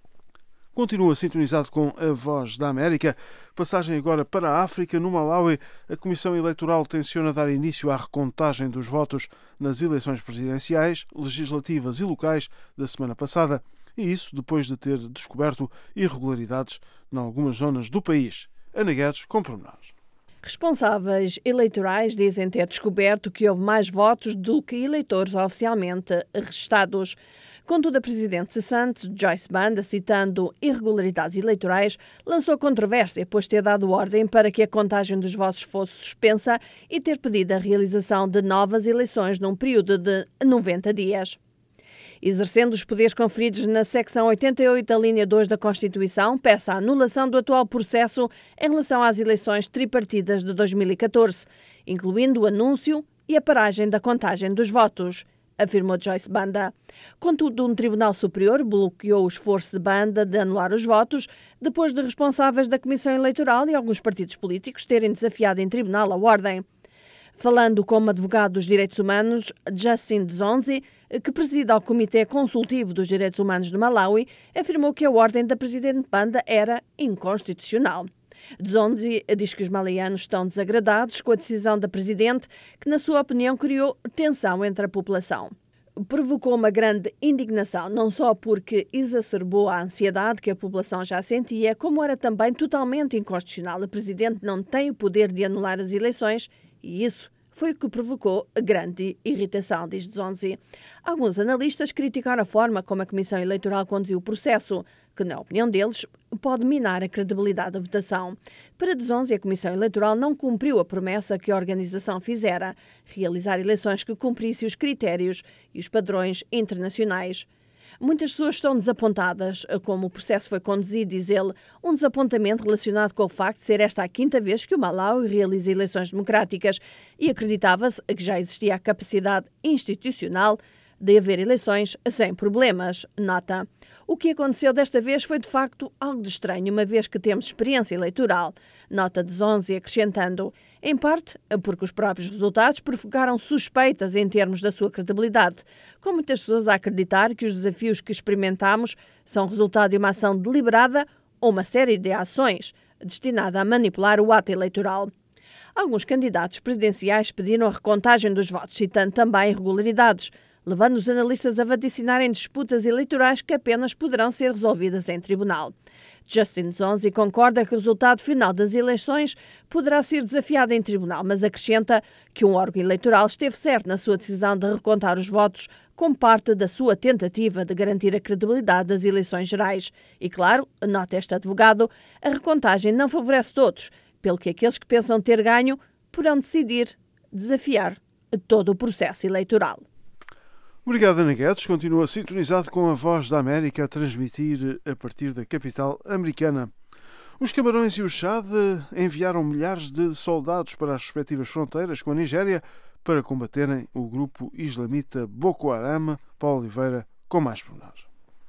Continua sintonizado com a Voz da América. Passagem agora para a África. No Malawi, a Comissão Eleitoral tenciona dar início à recontagem dos votos nas eleições presidenciais, legislativas e locais da semana passada, e isso depois de ter descoberto irregularidades em algumas zonas do país. Ana Guedes, com pormenores. Responsáveis eleitorais dizem ter descoberto que houve mais votos do que eleitores oficialmente registados. Contudo, a presidente cessante, Joyce Banda, citando irregularidades eleitorais, lançou controvérsia, pois ter dado ordem para que a contagem dos votos fosse suspensa e ter pedido a realização de novas eleições num período de noventa dias. Exercendo os poderes conferidos na secção oitenta e oito da linha dois da Constituição, peça a anulação do atual processo em relação às eleições tripartidas de dois mil e catorze, incluindo o anúncio e a paragem da contagem dos votos, afirmou Joyce Banda. Contudo, um Tribunal Superior bloqueou o esforço de Banda de anular os votos, depois de responsáveis da Comissão Eleitoral e alguns partidos políticos terem desafiado em tribunal a ordem. Falando como advogado dos direitos humanos, Justin Dzonzi, que preside ao Comitê Consultivo dos Direitos Humanos de Malawi, afirmou que a ordem da presidente Banda era inconstitucional. Dzonzi diz que os malaianos estão desagradados com a decisão da presidente, que, na sua opinião, criou tensão entre a população. Provocou uma grande indignação, não só porque exacerbou a ansiedade que a população já sentia, como era também totalmente inconstitucional. A presidente não tem o poder de anular as eleições e isso foi o que provocou grande irritação, diz Dzonzi. Alguns analistas criticaram a forma como a Comissão Eleitoral conduziu o processo, que, na opinião deles, pode minar a credibilidade da votação. Para Dzonzi, a Comissão Eleitoral não cumpriu a promessa que a organização fizera, realizar eleições que cumprissem os critérios e os padrões internacionais. Muitas pessoas estão desapontadas como o processo foi conduzido, diz ele, um desapontamento relacionado com o facto de ser esta a quinta vez que o Malawi realiza eleições democráticas e acreditava-se que já existia a capacidade institucional de haver eleições sem problemas, nota. O que aconteceu desta vez foi de facto algo de estranho, uma vez que temos experiência eleitoral, nota de Dzonzi, acrescentando, em parte porque os próprios resultados provocaram suspeitas em termos da sua credibilidade, com muitas pessoas a acreditar que os desafios que experimentamos são resultado de uma ação deliberada ou uma série de ações destinada a manipular o ato eleitoral. Alguns candidatos presidenciais pediram a recontagem dos votos, citando também irregularidades, levando os analistas a vaticinarem disputas eleitorais que apenas poderão ser resolvidas em tribunal. Justin Dzonzi concorda que o resultado final das eleições poderá ser desafiado em tribunal, mas acrescenta que um órgão eleitoral esteve certo na sua decisão de recontar os votos como parte da sua tentativa de garantir a credibilidade das eleições gerais. E, claro, nota este advogado, a recontagem não favorece todos, pelo que aqueles que pensam ter ganho poderão decidir desafiar todo o processo eleitoral. Obrigado, Ana Guedes. Continua sintonizado com a Voz da América a transmitir a partir da capital americana. Os Camarões e o Chad enviaram milhares de soldados para as respectivas fronteiras com a Nigéria para combaterem o grupo islamita Boko Haram. Paulo Oliveira, com mais pormenores.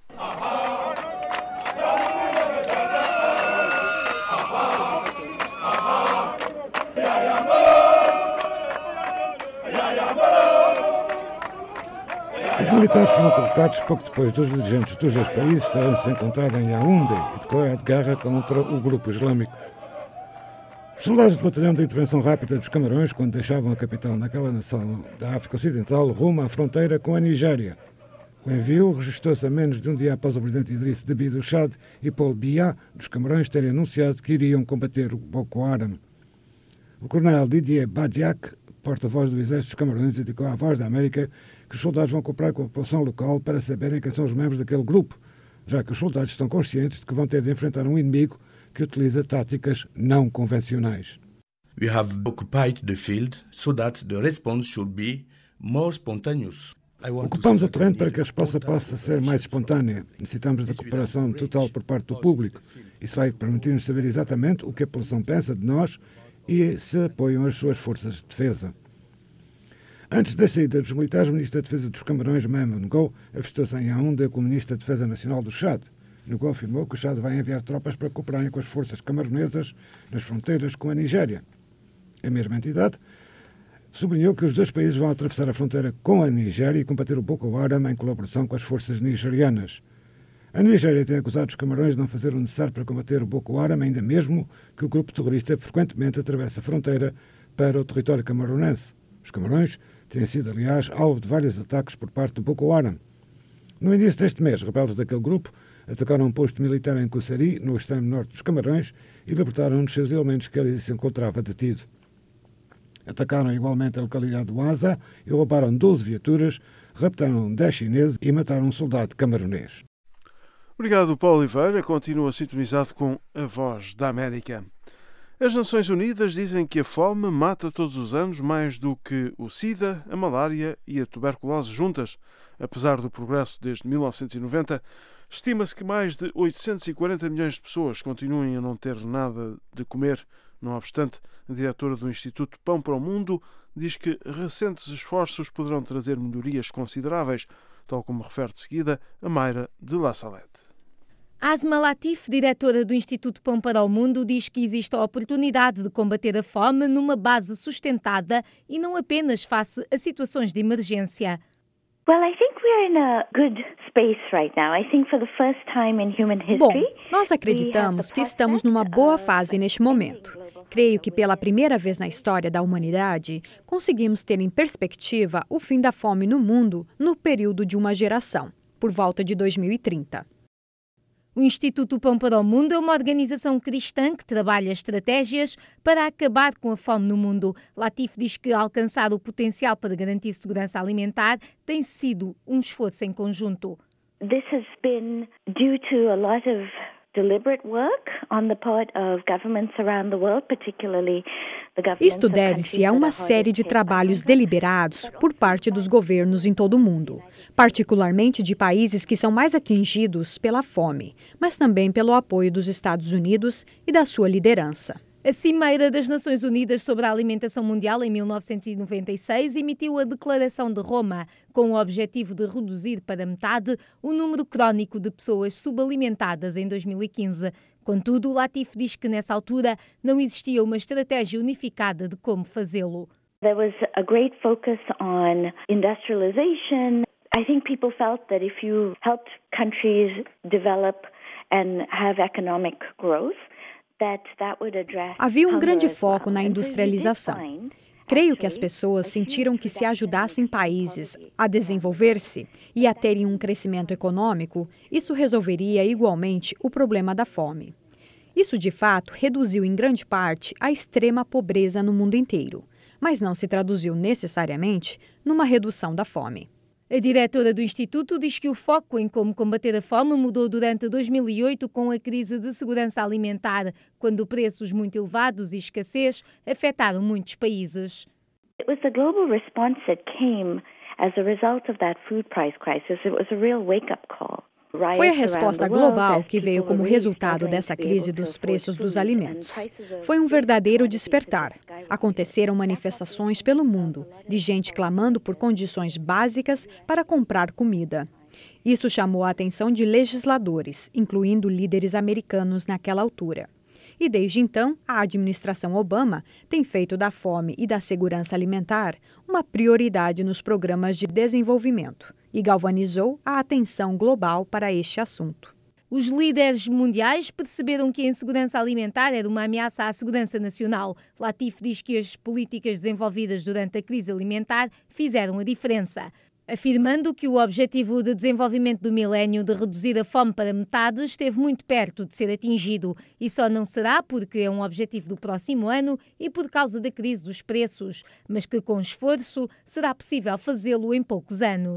Os militares foram colocados pouco depois dos dirigentes dos dois países terem se encontrado em Yaoundé e declarado guerra contra o grupo islâmico. Os soldados do Batalhão de Intervenção Rápida dos Camarões, quando deixavam a capital naquela nação da África Ocidental, rumo à fronteira com a Nigéria. O envio registrou-se a menos de um dia após o presidente Idriss Déby do Chad e Paul Biya dos Camarões terem anunciado que iriam combater o Boko Haram. O coronel Didier Badiak, porta-voz do Exército dos Camarões, indicou à Voz da América que os soldados vão cooperar com a população local para saberem quem são os membros daquele grupo, já que os soldados estão conscientes de que vão ter de enfrentar um inimigo que utiliza táticas não convencionais. We have occupied the field so that the response should be more spontaneous. Ocupamos o terreno para que a resposta possa ser mais espontânea. Necessitamos da cooperação total por parte do público. Isso vai permitir-nos saber exatamente o que a população pensa de nós e se apoiam as suas forças de defesa. Antes da saída dos militares, o Ministro da Defesa dos Camarões, Mama Ngou, avistou-se em Yaoundé com o Ministro da Defesa Nacional do Chad. Ngou afirmou que o Chad vai enviar tropas para cooperarem com as forças camaronesas nas fronteiras com a Nigéria. A mesma entidade sublinhou que os dois países vão atravessar a fronteira com a Nigéria e combater o Boko Haram em colaboração com as forças nigerianas. A Nigéria tem acusado os Camarões de não fazer o necessário para combater o Boko Haram, ainda mesmo que o grupo terrorista frequentemente atravessa a fronteira para o território camaronense. Os Camarões têm sido, aliás, alvo de vários ataques por parte do Boko Haram. No início deste mês, rebeldes daquele grupo atacaram um posto militar em Kusari, no extremo norte dos Camarões, e libertaram um dos seus elementos que ali se encontrava detido. Atacaram igualmente a localidade de Ouaza e roubaram doze viaturas, raptaram dez chineses e mataram um soldado camaronês. Obrigado, Paulo Oliveira. Continua sintonizado com a Voz da América. As Nações Unidas dizem que a fome mata todos os anos mais do que o SIDA, a malária e a tuberculose juntas. Apesar do progresso desde mil novecentos e noventa, estima-se que mais de oitocentos e quarenta milhões de pessoas continuem a não ter nada de comer. Não obstante, a diretora do Instituto Pão para o Mundo diz que recentes esforços poderão trazer melhorias consideráveis, tal como refere de seguida a Mayra de La Salette. Asma Latif, diretora do Instituto Pão para o Mundo, diz que existe a oportunidade de combater a fome numa base sustentada e não apenas face a situações de emergência. Well, I think we're in a good space right now. I think for the first time in human history. Bom, nós acreditamos que estamos numa boa fase neste momento. Creio que pela primeira vez na história da humanidade, conseguimos ter em perspectiva o fim da fome no mundo no período de uma geração, por volta de dois mil e trinta. O Instituto Pão para o Mundo é uma organização cristã que trabalha estratégias para acabar com a fome no mundo. Latif diz que alcançar o potencial para garantir segurança alimentar tem sido um esforço em conjunto. This has been due to a lot of deliberate work on the part of governments around the world, particularly the governments. Isto deve-se a uma série de trabalhos deliberados por parte dos governos em todo o mundo, particularmente de países que são mais atingidos pela fome, mas também pelo apoio dos Estados Unidos e da sua liderança. A Cimeira das Nações Unidas sobre a Alimentação Mundial, em mil novecentos e noventa e seis, emitiu a Declaração de Roma, com o objetivo de reduzir para metade o número crónico de pessoas subalimentadas em dois mil e quinze. Contudo, Latif diz que nessa altura não existia uma estratégia unificada de como fazê-lo. There was a great focus on industrialization. I think people felt that if you helped countries develop and have economic growth, havia um grande foco na industrialização. Creio que as pessoas sentiram que se ajudassem países a desenvolver-se e a terem um crescimento econômico, isso resolveria igualmente o problema da fome. Isso, de fato, reduziu em grande parte a extrema pobreza no mundo inteiro, mas não se traduziu necessariamente numa redução da fome. A diretora do Instituto diz que o foco em como combater a fome mudou durante dois mil e oito com a crise de segurança alimentar, quando preços muito elevados e escassez afetaram muitos países. It was the global response that came as a result of that food price crisis. It was a real wake-up call. Foi a resposta global que veio como resultado dessa crise dos preços dos alimentos. Foi um verdadeiro despertar. Aconteceram manifestações pelo mundo, de gente clamando por condições básicas para comprar comida. Isso chamou a atenção de legisladores, incluindo líderes americanos naquela altura. E desde então, a administração Obama tem feito da fome e da segurança alimentar uma prioridade nos programas de desenvolvimento e galvanizou a atenção global para este assunto. Os líderes mundiais perceberam que a insegurança alimentar era uma ameaça à segurança nacional. Latif diz que as políticas desenvolvidas durante a crise alimentar fizeram a diferença, afirmando que o objetivo de desenvolvimento do milénio de reduzir a fome para metade esteve muito perto de ser atingido e só não será porque é um objetivo do próximo ano e por causa da crise dos preços, mas que com esforço será possível fazê-lo em poucos anos.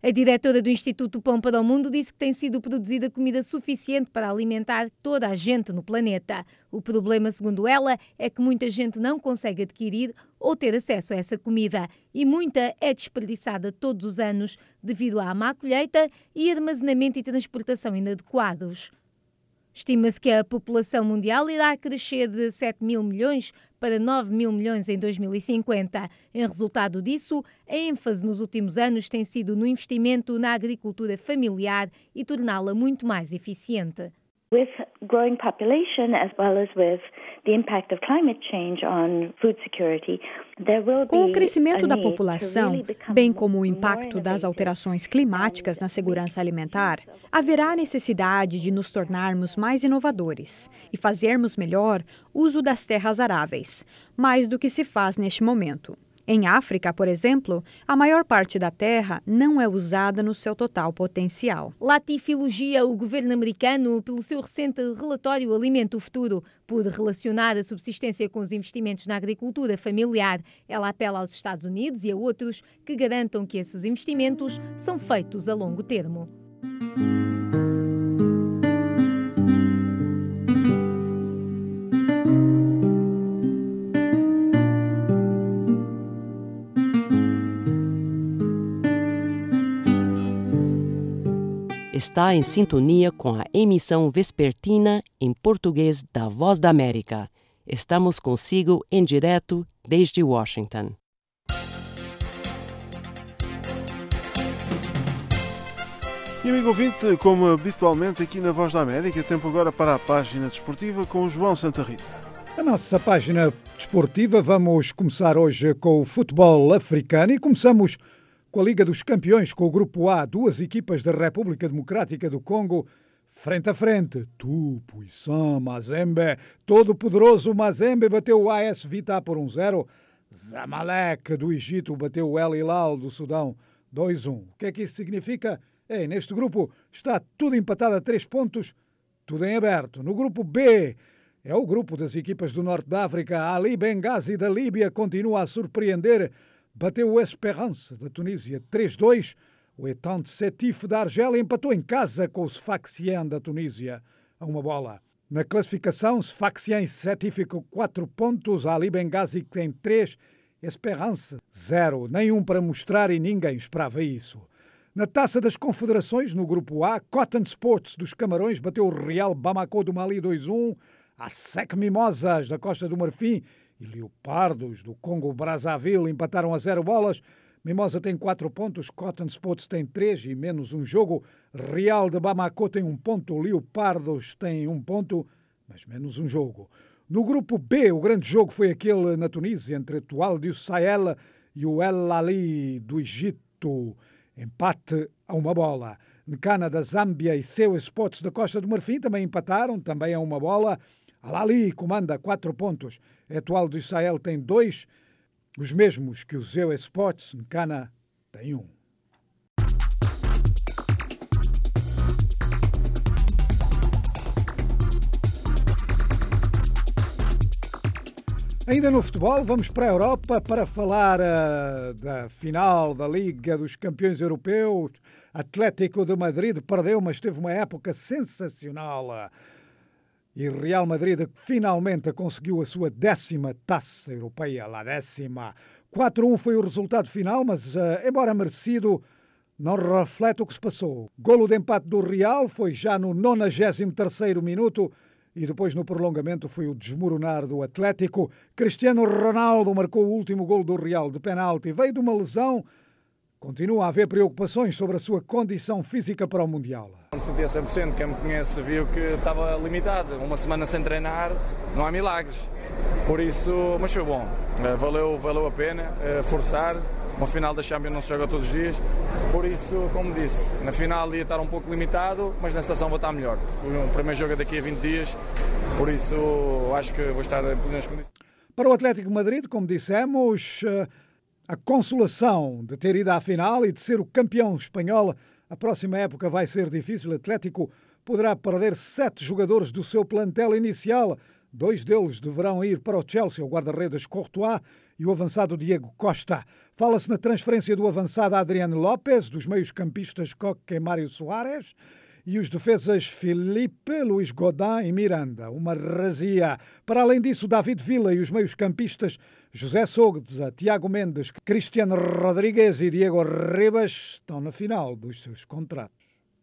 A diretora do Instituto Pão para o Mundo disse que tem sido produzida comida suficiente para alimentar toda a gente no planeta. O problema, segundo ela, é que muita gente não consegue adquirir ou ter acesso a essa comida e muita é desperdiçada todos os anos devido à má colheita e armazenamento e transportação inadequados. Estima-se que a população mundial irá crescer de sete mil milhões para nove mil milhões em dois mil e cinquenta. Em resultado disso, a ênfase nos últimos anos tem sido no investimento na agricultura familiar e torná-la muito mais eficiente. With growing population as well as with the impact of climate change on food security, there will be Com o crescimento da população, bem como o impacto das alterações climáticas na segurança alimentar, haverá a necessidade de nos tornarmos mais inovadores e fazermos melhor uso das terras aráveis, mais do que se faz neste momento. Em África, por exemplo, a maior parte da terra não é usada no seu total potencial. Latif elogia o governo americano pelo seu recente relatório Alimento o Futuro, por relacionar a subsistência com os investimentos na agricultura familiar. Ela apela aos Estados Unidos e a outros que garantam que esses investimentos são feitos a longo termo. Está em sintonia com a emissão vespertina em português da Voz da América. Estamos consigo em direto desde Washington. E amigo ouvinte, como habitualmente aqui na Voz da América, tempo agora para a página desportiva com o João Santa Rita. A nossa página desportiva, vamos começar hoje com o futebol africano e começamos com a Liga dos Campeões, com o Grupo A, duas equipas da República Democrática do Congo, frente a frente. Tupuição, Mazembe, todo poderoso Mazembe bateu o A S Vita por um zero. Zamalek do Egito bateu o El Hilal do Sudão dois a um. O que é que isso significa? É, neste grupo está tudo empatado a três pontos, tudo em aberto. No grupo B, é o grupo das equipas do Norte da África. Ali Benghazi da Líbia continua a surpreender. Bateu o Esperance da Tunísia três a dois. O Étang Sétif da Argélia empatou em casa com o Sfaxien da Tunísia a uma bola. Na classificação, Sfaxien Sétif com quatro pontos, Ali Benghazi tem três, Esperance zero. Nenhum para mostrar e ninguém esperava isso. Na Taça das Confederações, no grupo A, Cotton Sports dos Camarões bateu o Real Bamako do Mali dois a um. A Sec Mimosas da Costa do Marfim e Leopardos do Congo-Brazzaville empataram a zero bolas. Mimosa tem quatro pontos, Cotton Sports tem três e menos um jogo. Real de Bamako tem um ponto, Leopardos tem um ponto, mas menos um jogo. No grupo B, o grande jogo foi aquele na Tunísia entre o Toile du Sahel e o El Ali do Egito. Empate a uma bola. Nkana da Zâmbia e Seu Sports da Costa do Marfim também empataram, também a uma bola. Al-Ali comanda quatro pontos. Etoile do Sahel tem dois, os mesmos que o Zeu Sports. Nkana tem um. Ainda no futebol, vamos para a Europa para falar uh, da final da Liga dos Campeões Europeus. Atlético de Madrid perdeu, mas teve uma época sensacional. E Real Madrid finalmente conseguiu a sua décima taça europeia, a décima. quatro a um foi o resultado final, mas, uh, embora merecido, não reflete o que se passou. Golo de empate do Real foi já no nonagésimo terceiro minuto e depois no prolongamento foi o desmoronar do Atlético. Cristiano Ronaldo marcou o último golo do Real de penalti. Veio de uma lesão. Continua a haver preocupações sobre a sua condição física para o Mundial. Não me sentia cem por cento, quem me conhece viu que estava limitado. Uma semana sem treinar, não há milagres. Por isso, mas foi bom. Valeu, valeu a pena forçar. Uma final da Champions não se joga todos os dias. Por isso, como disse, na final ia estar um pouco limitado, mas na seleção vou estar melhor. O primeiro jogo é daqui a vinte dias, por isso acho que vou estar em plenas condições. Para o Atlético de Madrid, como dissemos, a consolação de ter ido à final e de ser o campeão espanhol, a próxima época vai ser difícil. O Atlético poderá perder sete jogadores do seu plantel inicial Dois deles deverão ir para o Chelsea, o guarda-redes Courtois e o avançado Diego Costa. Fala-se na transferência do avançado Adriano Lopes, dos meios-campistas Coque e Mário Soares e os defesas Felipe, Luís Godin e Miranda. Uma razia. Para além disso, David Villa e os meios-campistas José Sousa, Tiago Mendes, Cristiano Rodrigues e Diego Ribas estão na final dos seus contratos.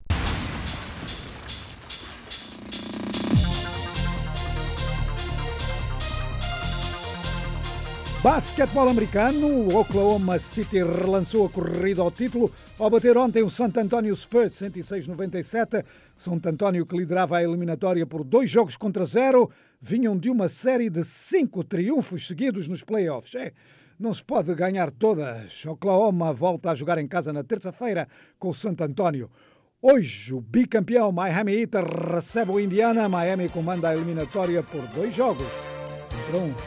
Basquetebol americano, o Oklahoma City relançou a corrida ao título ao bater ontem o San Antonio Spurs cento e seis a noventa e sete. San Antonio, que liderava a eliminatória por dois jogos contra zero, vinham de uma série de cinco triunfos seguidos nos playoffs. É, não se pode ganhar todas. Oklahoma volta a jogar em casa na terça-feira com o San Antonio. Hoje, o bicampeão Miami Heat recebe o Indiana. Miami comanda a eliminatória por dois jogos contra um.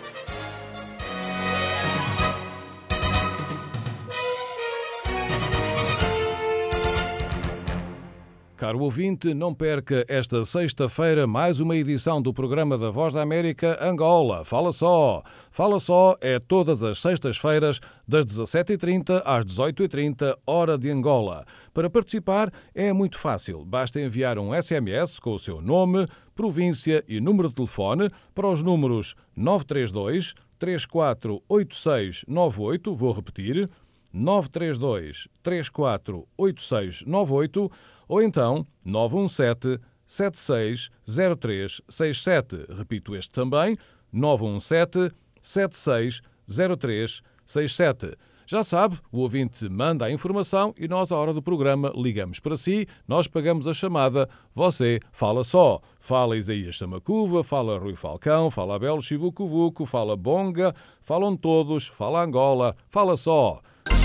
Caro ouvinte, não perca esta sexta-feira mais uma edição do programa da Voz da América Angola. Fala só! Fala só é todas as sextas-feiras das dezassete e trinta às dezoito e trinta, hora de Angola. Para participar é muito fácil. Basta enviar um S M S com o seu nome, província e número de telefone para os números nove três dois, três quatro oito seis nove oito, vou repetir, nove três dois, três quatro oito seis nove oito, ou então nove um sete, sete seis zero três seis sete. Repito este também, nove um sete, sete seis zero três seis sete. Já sabe, o ouvinte manda a informação e nós, à hora do programa, ligamos para si, nós pagamos a chamada, você fala só. Fala Isaías Samacuva, fala Rui Falcão, fala Abel Chivucuvuco, fala Bonga, falam todos, fala Angola, fala só.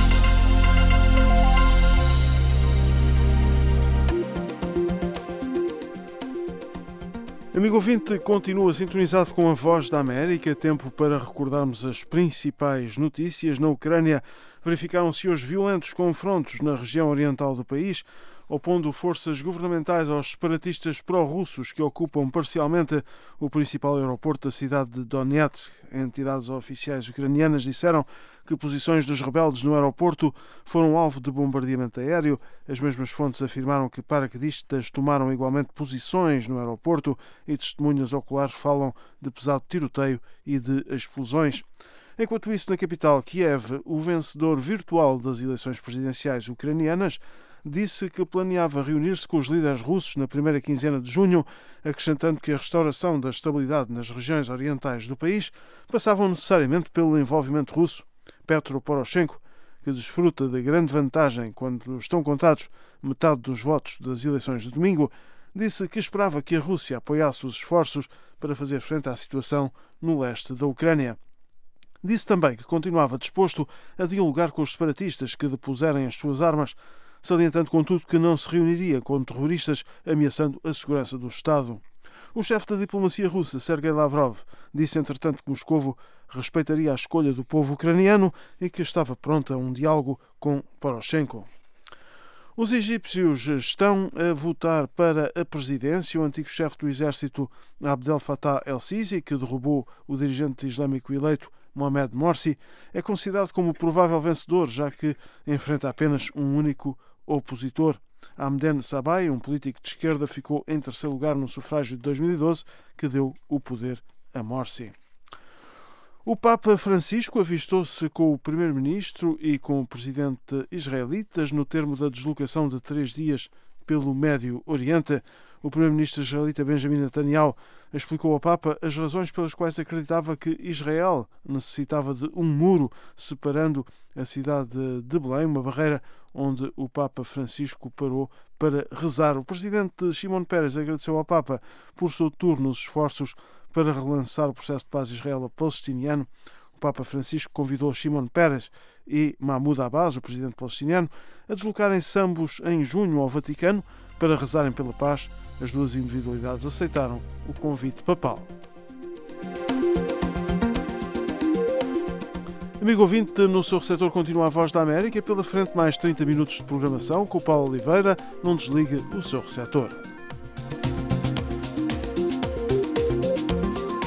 Amigo ouvinte, continua sintonizado com a Voz da América. Tempo para recordarmos as principais notícias. Na Ucrânia, verificaram-se hoje violentos confrontos na região oriental do país, opondo forças governamentais aos separatistas pró-russos que ocupam parcialmente o principal aeroporto da cidade de Donetsk. Entidades oficiais ucranianas disseram que posições dos rebeldes no aeroporto foram alvo de bombardeamento aéreo. As mesmas fontes afirmaram que paraquedistas tomaram igualmente posições no aeroporto e testemunhas oculares falam de pesado tiroteio e de explosões. Enquanto isso, na capital, Kiev, o vencedor virtual das eleições presidenciais ucranianas disse que planeava reunir-se com os líderes russos na primeira quinzena de junho, acrescentando que a restauração da estabilidade nas regiões orientais do país passava necessariamente pelo envolvimento russo. Petro Poroshenko, que desfruta de grande vantagem quando estão contados metade dos votos das eleições de domingo, disse que esperava que a Rússia apoiasse os esforços para fazer frente à situação no leste da Ucrânia. Disse também que continuava disposto a dialogar com os separatistas que depuserem as suas armas, salientando, contudo, que não se reuniria com terroristas ameaçando a segurança do Estado. O chefe da diplomacia russa, Sergei Lavrov, disse, entretanto, que Moscovo respeitaria a escolha do povo ucraniano e que estava pronto a um diálogo com Poroshenko. Os egípcios estão a votar para a presidência. O antigo chefe do exército, Abdel Fattah el-Sisi, que derrubou o dirigente islâmico eleito Mohamed Morsi, é considerado como o provável vencedor, já que enfrenta apenas um único opositor. Hamden Sabai, um político de esquerda, ficou em terceiro lugar no sufrágio de dois mil e doze, que deu o poder a Morsi. O Papa Francisco avistou-se com o primeiro-ministro e com o presidente israelitas no termo da deslocação de três dias pelo Médio Oriente. O primeiro-ministro israelita Benjamin Netanyahu explicou ao Papa as razões pelas quais acreditava que Israel necessitava de um muro separando a cidade de Belém, uma barreira onde o Papa Francisco parou para rezar. O presidente Shimon Peres agradeceu ao Papa por seu turno os esforços para relançar o processo de paz israelo-palestiniano. O Papa Francisco convidou Shimon Peres e Mahmoud Abbas, o presidente palestiniano, a deslocarem-se ambos em junho ao Vaticano para rezarem pela paz. As duas individualidades aceitaram o convite papal. Amigo ouvinte, no seu receptor continua a Voz da América. Pela frente, mais trinta minutos de programação com o Paulo Oliveira. Não desligue o seu receptor.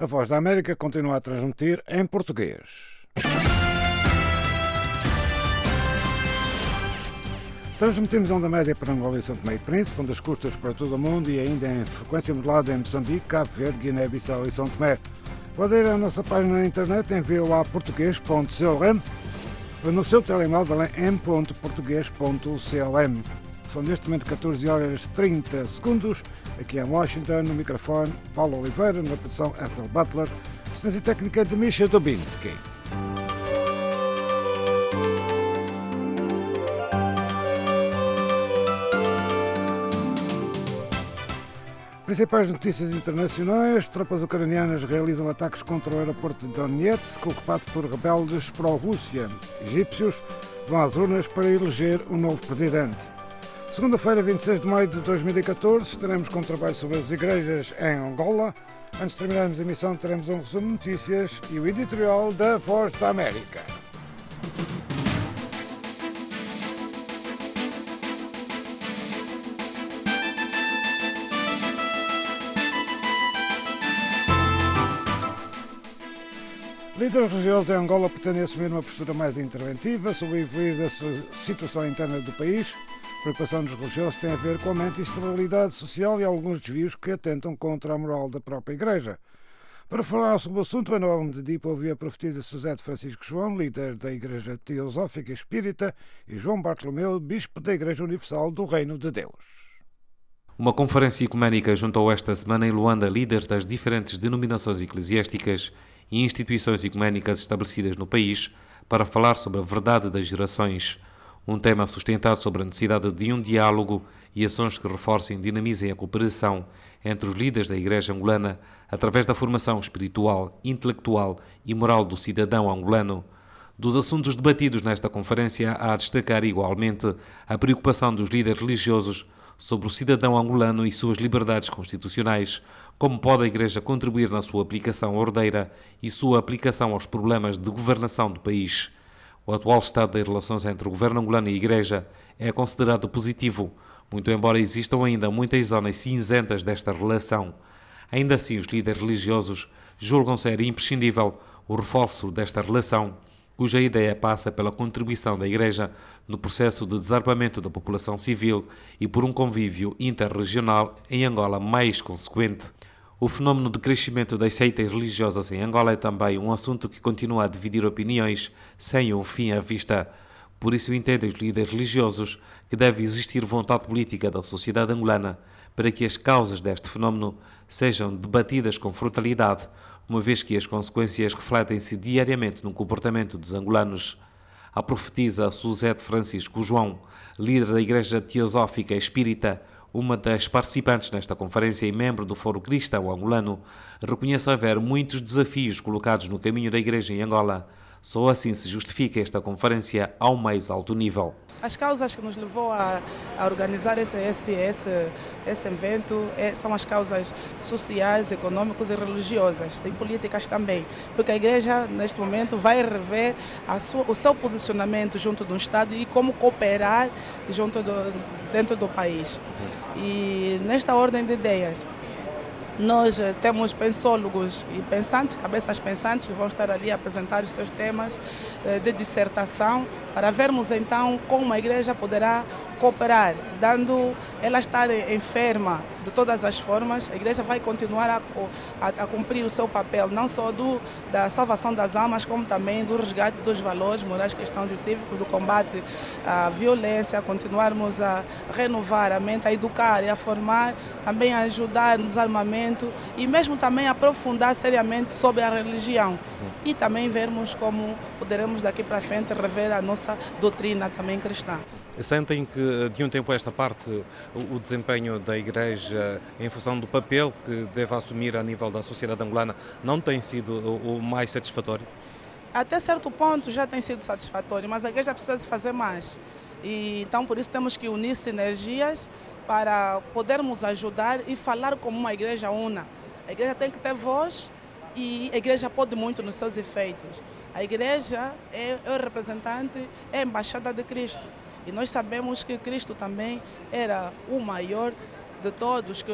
A Voz da América continua a transmitir em português. Transmitimos onda média para Angola e São Tomé e Príncipe, ondas curtas para todo o mundo e ainda em frequência modulada em Moçambique, Cabo Verde, Guiné-Bissau e São Tomé. Pode ir à nossa página na internet em v o a português ponto com ou no seu telemóvel em m ponto português ponto com. São neste momento catorze horas e trinta segundos. Aqui em Washington, no microfone, Paulo Oliveira, na produção Ethel Butler, assistência técnica de Misha Dubinsky. Principais notícias internacionais. Tropas ucranianas realizam ataques contra o aeroporto de Donetsk, ocupado por rebeldes pró-Rússia. Egípcios vão às urnas para eleger o novo presidente. Segunda-feira, vinte e seis de maio de dois mil e catorze, estaremos com um trabalho sobre as igrejas em Angola. Antes de terminarmos a emissão, teremos um resumo de notícias e o editorial da Voz da América. Líderes religiosos em Angola pretendem assumir uma postura mais interventiva sobre o evoluir da situação interna do país. A preocupação dos religiosos tem a ver com a aumento de instabilidade social e alguns desvios que atentam contra a moral da própria Igreja. Para falar sobre o assunto, em nome de Dipo ouviu a profetisa Suzete Francisco João, líder da Igreja Teosófica Espírita, e João Bartolomeu, bispo da Igreja Universal do Reino de Deus. Uma conferência ecuménica juntou esta semana em Luanda líderes das diferentes denominações eclesiásticas e instituições ecuménicas estabelecidas no país para falar sobre a verdade das gerações, um tema sustentado sobre a necessidade de um diálogo e ações que reforcem e dinamizem a cooperação entre os líderes da Igreja angolana através da formação espiritual, intelectual e moral do cidadão angolano. Dos assuntos debatidos nesta conferência há a destacar igualmente a preocupação dos líderes religiosos sobre o cidadão angolano e suas liberdades constitucionais, como pode a Igreja contribuir na sua aplicação ordeira e sua aplicação aos problemas de governação do país. O atual estado das relações entre o governo angolano e a Igreja é considerado positivo, muito embora existam ainda muitas zonas cinzentas desta relação. Ainda assim, os líderes religiosos julgam ser imprescindível o reforço desta relação, cuja ideia passa pela contribuição da Igreja no processo de desarmamento da população civil e por um convívio interregional em Angola mais consequente. O fenómeno de crescimento das seitas religiosas em Angola é também um assunto que continua a dividir opiniões sem um fim à vista. Por isso entendem os líderes religiosos que deve existir vontade política da sociedade angolana para que as causas deste fenómeno sejam debatidas com frontalidade, uma vez que as consequências refletem-se diariamente no comportamento dos angolanos. A profetisa Suzete Francisco João, líder da Igreja Teosófica Espírita, uma das participantes nesta conferência e membro do Fórum Cristão Angolano, reconhece haver muitos desafios colocados no caminho da Igreja em Angola. Só assim se justifica esta conferência ao mais alto nível. As causas que nos levou a, a organizar esse, esse, esse, esse evento é, são as causas sociais, econômicas e religiosas, e políticas também, porque a Igreja, neste momento, vai rever a sua, o seu posicionamento junto do Estado e como cooperar junto do, dentro do país. E nesta ordem de ideias, nós temos pensólogos e pensantes, cabeças pensantes, que vão estar ali a apresentar os seus temas de dissertação, para vermos então como a Igreja poderá cooperar, dando ela estar enferma de todas as formas. A Igreja vai continuar a, a, a cumprir o seu papel, não só do, da salvação das almas, como também do resgate dos valores morais, cristãos e cívicos, do combate à violência, continuarmos a renovar a mente, a educar e a formar, também a ajudar no desarmamento e mesmo também aprofundar seriamente sobre a religião. E também vermos como poderemos daqui para frente rever a nossa doutrina também cristã. Sentem que, de um tempo a esta parte, o desempenho da Igreja, em função do papel que deve assumir a nível da sociedade angolana, não tem sido o mais satisfatório? Até certo ponto já tem sido satisfatório, mas a Igreja precisa de fazer mais. E, então, por isso, temos que unir sinergias para podermos ajudar e falar como uma Igreja una. A Igreja tem que ter voz e a Igreja pode muito nos seus efeitos. A Igreja é, é o representante, é a embaixada de Cristo. E nós sabemos que Cristo também era o maior de todos, que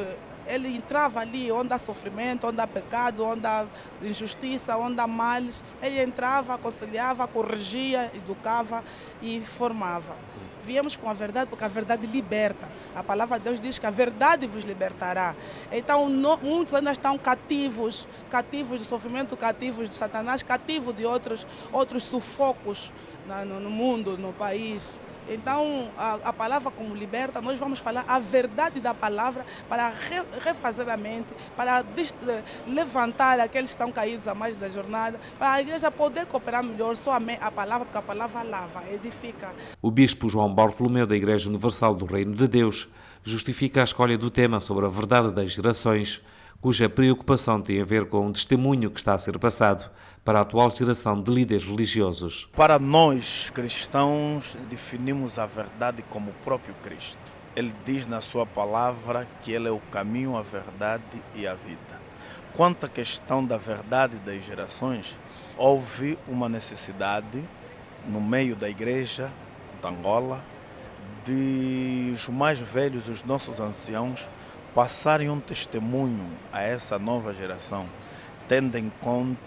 ele entrava ali onde há sofrimento, onde há pecado, onde há injustiça, onde há males. Ele entrava, aconselhava, corrigia, educava e formava. Viemos com a verdade, porque a verdade liberta. A palavra de Deus diz que a verdade vos libertará. Então, no, muitos ainda estão cativos, cativos de sofrimento, cativos de Satanás, cativos de outros, outros sufocos na, no, no mundo, no país. Então, a, a palavra como liberta, nós vamos falar a verdade da palavra para re, refazer a mente, para dist, levantar aqueles que estão caídos a mais da jornada, para a igreja poder cooperar melhor, só a, a palavra, porque a palavra lava, edifica. O bispo João Bartolomeu da Igreja Universal do Reino de Deus justifica a escolha do tema sobre a verdade das gerações, cuja preocupação tem a ver com o testemunho que está a ser passado para a atual geração de líderes religiosos. Para nós, cristãos, definimos a verdade como o próprio Cristo. Ele diz na sua palavra que Ele é o caminho, a verdade e a vida. Quanto à questão da verdade das gerações, houve uma necessidade no meio da igreja de Angola de os mais velhos, os nossos anciãos, passarem um testemunho a essa nova geração, tendo em conta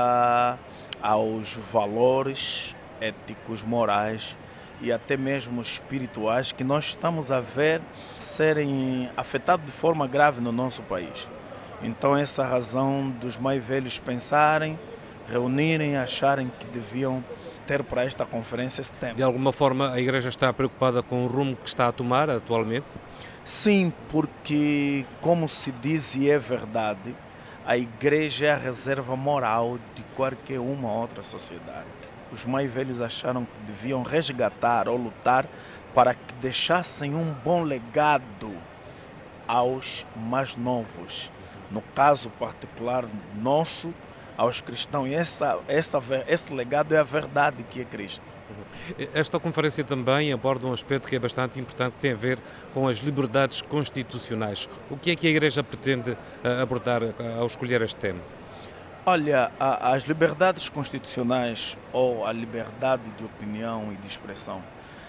aos valores éticos, morais e até mesmo espirituais que nós estamos a ver serem afetados de forma grave no nosso país. Então essa razão dos mais velhos pensarem, reunirem, acharem que deviam ter para esta conferência esse tema. De alguma forma a Igreja está preocupada com o rumo que está a tomar atualmente? Sim, porque, como se diz e é verdade, a Igreja é a reserva moral de qualquer uma outra sociedade. Os mais velhos acharam que deviam resgatar ou lutar para que deixassem um bom legado aos mais novos. No caso particular nosso, aos cristãos. E essa, essa, esse legado é a verdade que é Cristo. Esta conferência também aborda um aspecto que é bastante importante, que tem a ver com as liberdades constitucionais. O que é que a Igreja pretende abordar ao escolher este tema? Olha, as liberdades constitucionais ou a liberdade de opinião e de expressão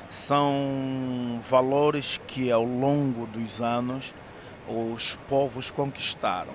são valores que ao longo dos anos os povos conquistaram.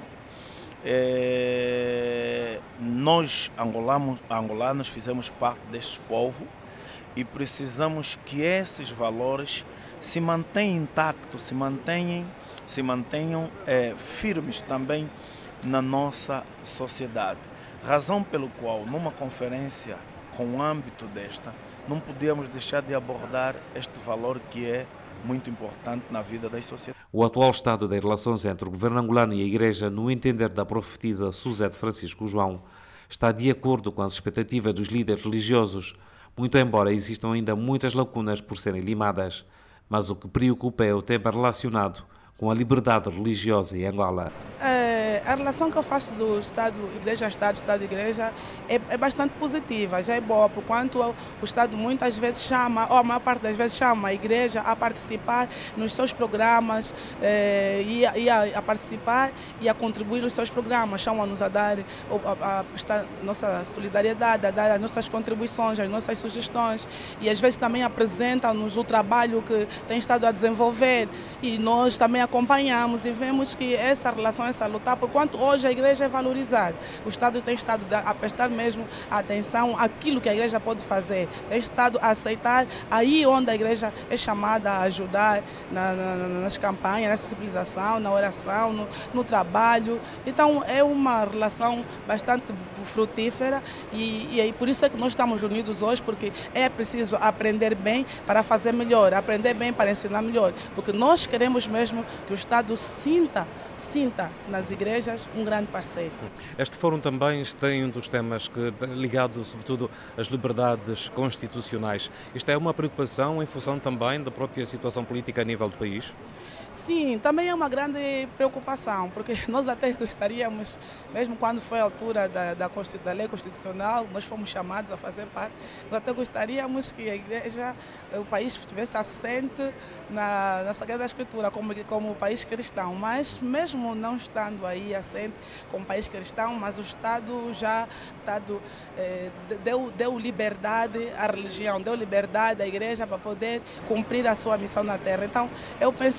É, nós, angolanos, angolanos, fizemos parte deste povo e precisamos que esses valores se mantenham intactos, se mantenham, se mantenham é, firmes também na nossa sociedade. Razão pelo qual, numa conferência com o âmbito desta, não podíamos deixar de abordar este valor que é muito importante na vida das sociedades. O atual estado das relações entre o governo angolano e a Igreja, no entender da profetisa Suzete Francisco João, está de acordo com as expectativas dos líderes religiosos, muito embora existam ainda muitas lacunas por serem limadas. Mas o que preocupa é o tema relacionado com a liberdade religiosa em Angola. É, a relação que eu faço do Estado, Igreja-Estado, Estado-Igreja é, é bastante positiva, já é boa, por quanto o, o Estado muitas vezes chama, ou a maior parte das vezes chama a Igreja a participar nos seus programas, é, e, a, e a, a participar e a contribuir nos seus programas, chamam-nos a dar a, a, a nossa solidariedade, a dar as nossas contribuições, as nossas sugestões, e às vezes também apresentam-nos o trabalho que tem estado a desenvolver, e nós também acompanhamos e vemos que essa relação é salutar, porquanto hoje a igreja é valorizada. O Estado tem estado a prestar mesmo atenção àquilo que a igreja pode fazer, tem estado a aceitar aí onde a igreja é chamada a ajudar na, na, nas campanhas, na sensibilização, na oração, no, no trabalho. Então é uma relação bastante frutífera e, e por isso é que nós estamos reunidos hoje, porque é preciso aprender bem para fazer melhor, aprender bem para ensinar melhor, porque nós queremos mesmo que o Estado sinta, sinta nas igrejas um grande parceiro. Este fórum também tem um dos temas que, ligado sobretudo às liberdades constitucionais. Isto é uma preocupação em função também da própria situação política a nível do país? Sim, também é uma grande preocupação, porque nós até gostaríamos, mesmo quando foi a altura da, da, da lei constitucional, nós fomos chamados a fazer parte, nós até gostaríamos que a igreja, o país estivesse assente na, na Sagrada Escritura, como, como país cristão, mas mesmo não estando aí assente como país cristão, mas o Estado já dado, eh, deu, deu liberdade à religião, deu liberdade à igreja para poder cumprir a sua missão na terra. Então, eu penso que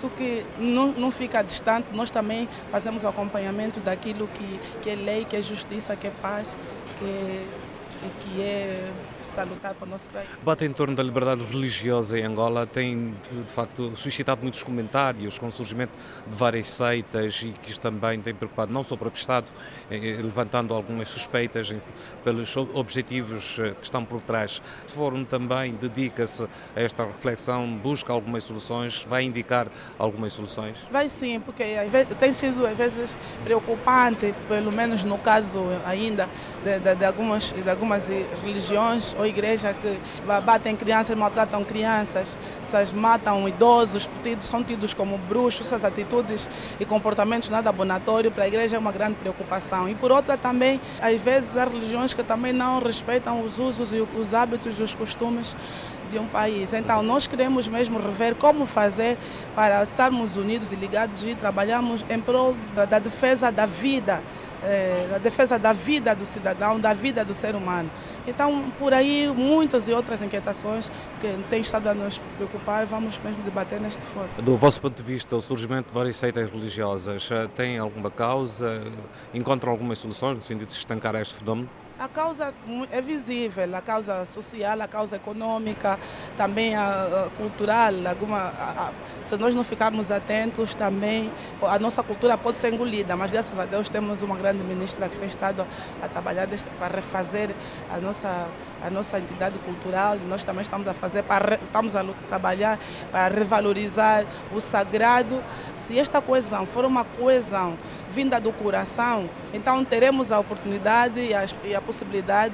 não, não fica distante, nós também fazemos o acompanhamento daquilo que, que é lei, que é justiça, que é paz, que, que é salutar para o nosso país. O debate em torno da liberdade religiosa em Angola tem, de facto, suscitado muitos comentários com o surgimento de várias seitas e que isto também tem preocupado não só o próprio Estado, levantando algumas suspeitas pelos objetivos que estão por trás. O Fórum também dedica-se a esta reflexão, busca algumas soluções, vai indicar algumas soluções? Vai sim, porque às vezes, tem sido às vezes preocupante, pelo menos no caso ainda de, de, de, algumas, de algumas religiões ou igreja que batem crianças, maltratam crianças, matam idosos, são tidos como bruxos. Essas atitudes e comportamentos nada abonatório para a igreja é uma grande preocupação. E por outra também, às vezes há religiões que também não respeitam os usos e os hábitos e os costumes de um país. Então nós queremos mesmo rever como fazer para estarmos unidos e ligados e trabalharmos em prol da defesa da vida, É, a defesa da vida do cidadão, da vida do ser humano. Então, por aí, muitas e outras inquietações que têm estado a nos preocupar, vamos mesmo debater neste fórum. Do vosso ponto de vista, o surgimento de várias seitas religiosas tem alguma causa? Encontram algumas soluções no sentido de se estancar este fenómeno? A causa é visível, a causa social, a causa econômica, também a, a cultural. Alguma, a, a, se nós não ficarmos atentos, também a nossa cultura pode ser engolida, mas graças a Deus temos uma grande ministra que tem estado a, a trabalhar deste, para refazer a nossa, a nossa entidade cultural. Nós também estamos a fazer, para, estamos a trabalhar para revalorizar o sagrado. Se esta coesão for uma coesão vinda do coração, então teremos a oportunidade e a, e a possibilidade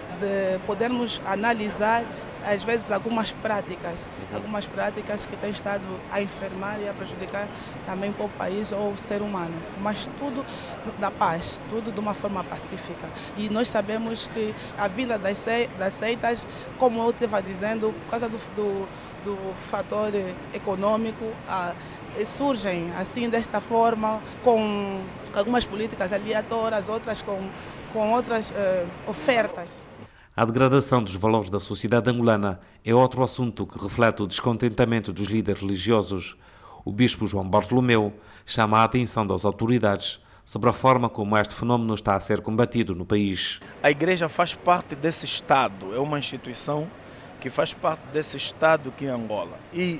de podermos analisar, às vezes, algumas práticas, algumas práticas que têm estado a enfermar e a prejudicar também para o país ou o ser humano. Mas tudo na paz, tudo de uma forma pacífica. E nós sabemos que a vinda das seitas, como eu estava dizendo, por causa do, do, do fator econômico, a, surgem assim desta forma, com algumas políticas aleatórias, outras com, com outras uh, ofertas. A degradação dos valores da sociedade angolana é outro assunto que reflete o descontentamento dos líderes religiosos. O bispo João Bartolomeu chama a atenção das autoridades sobre a forma como este fenómeno está a ser combatido no país. A igreja faz parte desse Estado, é uma instituição que faz parte desse Estado que é Angola. E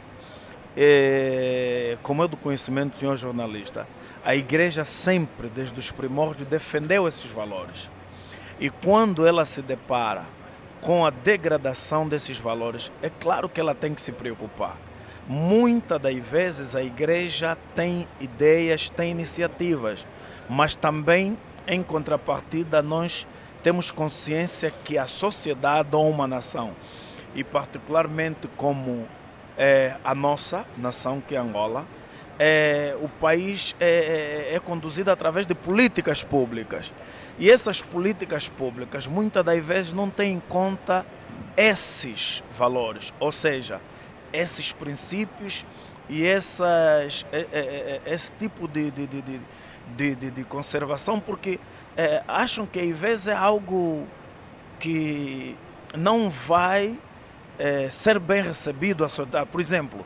É, como é do conhecimento do senhor jornalista, a igreja sempre, desde os primórdios, defendeu esses valores. E quando ela se depara com a degradação desses valores, é claro que ela tem que se preocupar. Muitas das vezes a igreja tem ideias, tem iniciativas, mas também, em contrapartida, nós temos consciência que a sociedade ou uma nação, e particularmente como É, a nossa nação, que é Angola, é, o país é, é, é conduzido através de políticas públicas. E essas políticas públicas, muitas das vezes, não têm em conta esses valores, ou seja, esses princípios e essas, é, é, é, esse tipo de, de, de, de, de, de conservação, porque é, acham que, às vezes, é algo que não vai É, ser bem recebido a sociedade. Por exemplo,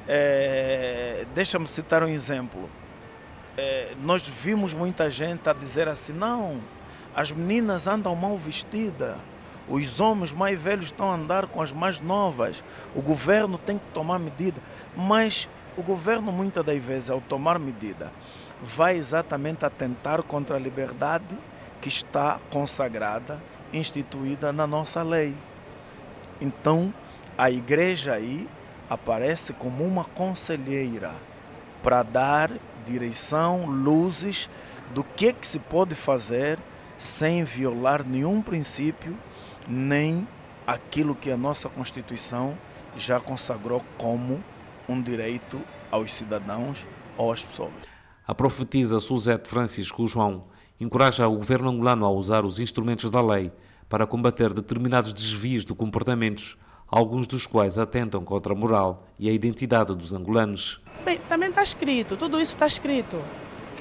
é, deixa-me citar um exemplo. É, nós vimos muita gente a dizer assim: não, as meninas andam mal vestidas, os homens mais velhos estão a andar com as mais novas, o governo tem que tomar medida. Mas o governo, muitas das vezes, ao tomar medida, vai exatamente atentar contra a liberdade que está consagrada, instituída na nossa lei. Então, a igreja aí aparece como uma conselheira para dar direção, luzes do que é que se pode fazer sem violar nenhum princípio, nem aquilo que a nossa Constituição já consagrou como um direito aos cidadãos ou às pessoas. A profetisa Suzete Francisco João encoraja o governo angolano a usar os instrumentos da lei para combater determinados desvios de comportamentos, alguns dos quais atentam contra a moral e a identidade dos angolanos. Bem, também está escrito, tudo isso está escrito,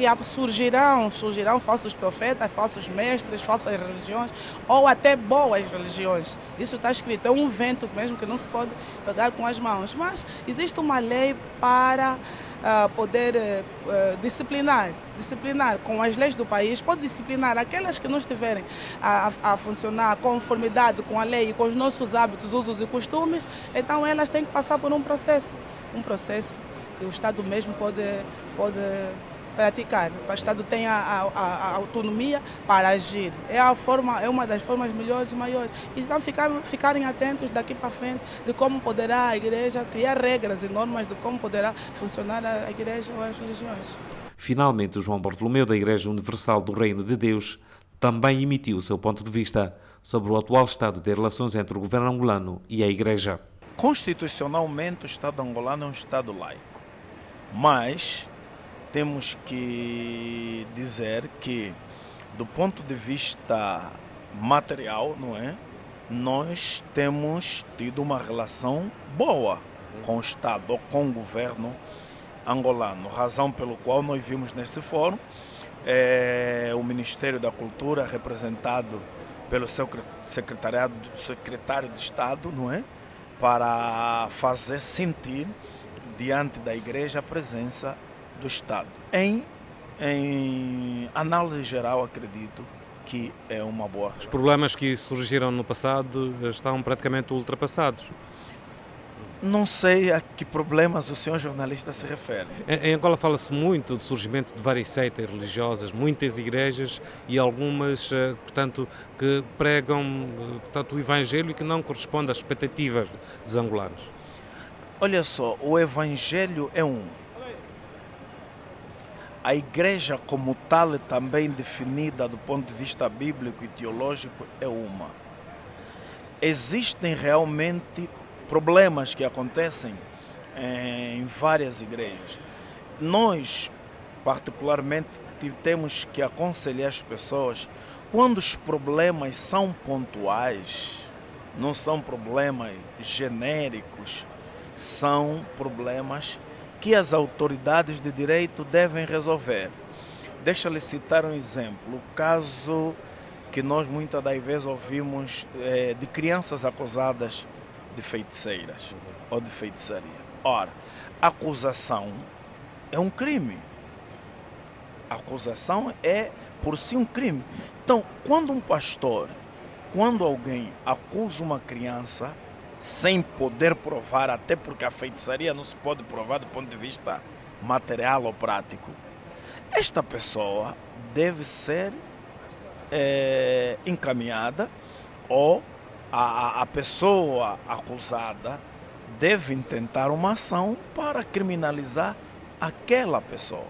que surgirão, surgirão falsos profetas, falsos mestres, falsas religiões ou até boas religiões. Isso está escrito, é um vento mesmo que não se pode pegar com as mãos. Mas existe uma lei para uh, poder uh, disciplinar, disciplinar com as leis do país, pode disciplinar aquelas que não estiverem a, a, a funcionar conformidade com a lei e com os nossos hábitos, usos e costumes, então elas têm que passar por um processo, um processo que o Estado mesmo pode, pode praticar. O Estado tem a, a, a autonomia para agir. É, a forma, é uma das formas melhores e maiores. Então ficar, ficarem atentos daqui para frente de como poderá a igreja criar regras e normas de como poderá funcionar a igreja ou as religiões. Finalmente, o João Bartolomeu, da Igreja Universal do Reino de Deus, também emitiu o seu ponto de vista sobre o atual estado de relações entre o governo angolano e a Igreja. Constitucionalmente, o Estado angolano é um Estado laico, mas temos que dizer que, do ponto de vista material, não é? Nós temos tido uma relação boa com o Estado ou com o governo angolano, razão pelo qual nós vimos nesse fórum é, o Ministério da Cultura representado pelo seu secretariado, secretário de Estado, não é? Para fazer sentir diante da Igreja a presença do Estado. Em, em análise geral, acredito que é uma boa resposta. Os problemas que surgiram no passado estão praticamente ultrapassados. Não sei a que problemas o senhor jornalista se refere. Em Angola fala-se muito do surgimento de várias seitas religiosas, muitas igrejas e algumas, portanto, que pregam, portanto, o Evangelho e que não corresponde às expectativas dos angolanos. Olha só, o Evangelho é um. A igreja como tal, também definida do ponto de vista bíblico e teológico, é uma. Existem realmente problemas que acontecem em várias igrejas. Nós, particularmente, temos que aconselhar as pessoas quando os problemas são pontuais, não são problemas genéricos, são problemas que as autoridades de direito devem resolver. Deixa-lhe citar um exemplo, o caso que nós muitas das vezes ouvimos é, de crianças acusadas de feiticeiras ou de feitiçaria. Ora, a acusação é um crime. A acusação é por si um crime. Então, quando um pastor, quando alguém acusa uma criança sem poder provar, até porque a feitiçaria não se pode provar do ponto de vista material ou prático, esta pessoa deve ser é, encaminhada ou A, a pessoa acusada deve tentar uma ação para criminalizar aquela pessoa.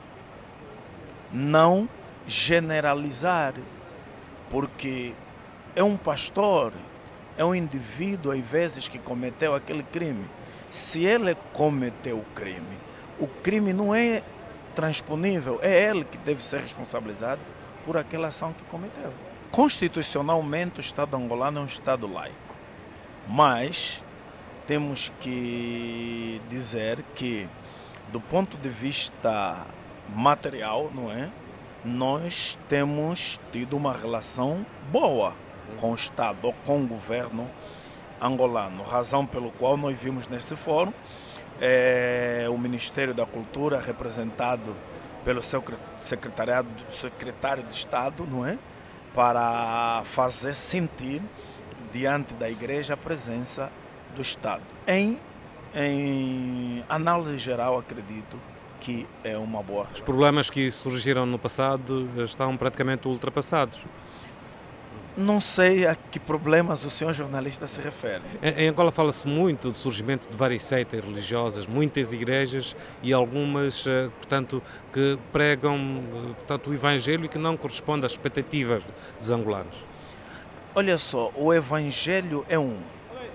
Não generalizar, porque é um pastor, é um indivíduo, às vezes, que cometeu aquele crime. Se ele cometeu o crime, o crime não é transponível, é ele que deve ser responsabilizado por aquela ação que cometeu. Constitucionalmente, o Estado angolano é um Estado laico, mas temos que dizer que, do ponto de vista material, não é? Nós temos tido uma relação boa com o Estado ou com o governo angolano, razão pelo qual nós vimos nesse fórum é, o Ministério da Cultura representado pelo seu secretariado, secretário de Estado, não é? Para fazer sentir diante da Igreja a presença do Estado. Em, em análise geral, acredito que é uma boa resposta. Os problemas que surgiram no passado estão praticamente ultrapassados. Não sei a que problemas o senhor jornalista se refere. Em Angola fala-se muito do surgimento de várias seitas religiosas, muitas igrejas e algumas, portanto, que pregam, portanto, o Evangelho e que não corresponde às expectativas dos angolanos. Olha só, o Evangelho é um.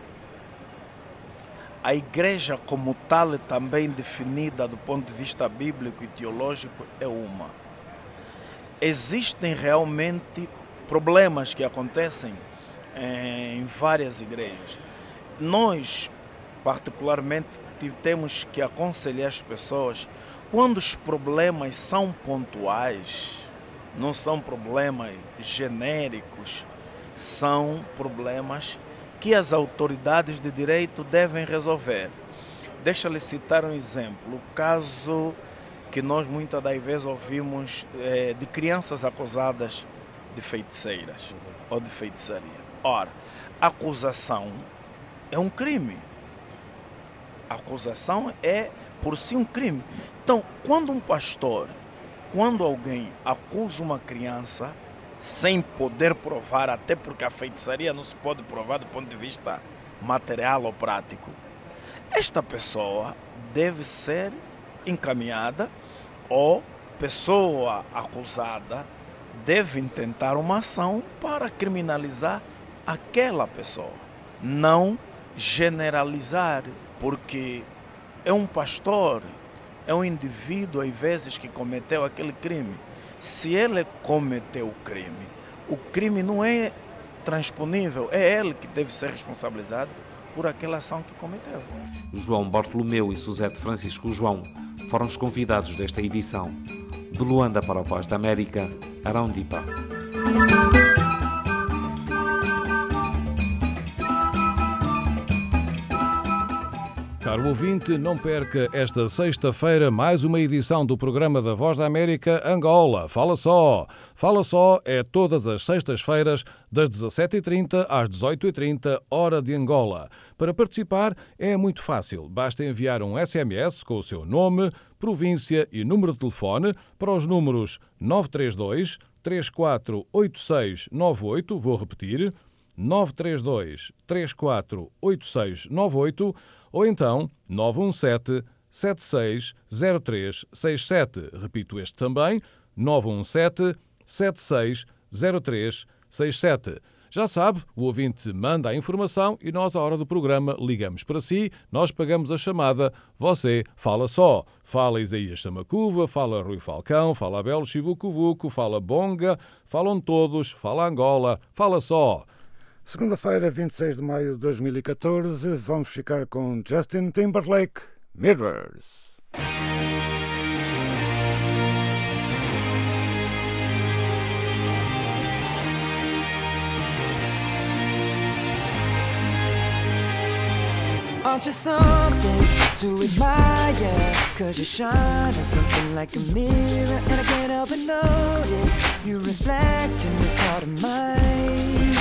A igreja como tal, também definida do ponto de vista bíblico e teológico, é uma. Existem realmente problemas que acontecem em várias igrejas. Nós, particularmente, temos que aconselhar as pessoas quando os problemas são pontuais, não são problemas genéricos, são problemas que as autoridades de direito devem resolver. Deixa-lhe citar um exemplo, o caso que nós muitas das vezes ouvimos é, de crianças acusadas de feiticeiras ou de feitiçaria. Ora, a acusação é um crime. A acusação é por si um crime. Então, quando um pastor, quando alguém acusa uma criança sem poder provar, até porque a feitiçaria não se pode provar do ponto de vista material ou prático, esta pessoa deve ser encaminhada ou pessoa acusada deve intentar uma ação para criminalizar aquela pessoa. Não generalizar, porque é um pastor, é um indivíduo, às vezes, que cometeu aquele crime. Se ele cometeu o crime, o crime não é transponível, é ele que deve ser responsabilizado por aquela ação que cometeu. João Bartolomeu e Suzete Francisco João foram os convidados desta edição. De Luanda para a Voz da América, Arão Dipa. Caro ouvinte, não perca esta sexta-feira mais uma edição do programa da Voz da América Angola. Fala Só! Fala Só é todas as sextas-feiras das dezassete e trinta às dezoito e trinta, hora de Angola. Para participar é muito fácil. Basta enviar um S M S com o seu nome, província e número de telefone para os números nove três dois, três quatro oito seis nove oito, vou repetir, nove três dois, três quatro oito seis nove oito, ou então nove um sete, sete seis zero três seis sete. Repito este também, nove um sete, sete seis zero três seis sete. Já sabe, o ouvinte manda a informação e nós, à hora do programa, ligamos para si, nós pagamos a chamada, você fala só. Fala Isaías Samacuva, fala Rui Falcão, fala Abel Chivucuvuco, fala Bonga, falam todos, fala Angola, fala só. Segunda-feira, vinte e seis de maio de dois mil e catorze, vamos ficar com Justin Timberlake, Mirrors. Aren't you something to admire? Cause you shine at something like a mirror, and I can't help but notice you reflect in this heart of mine.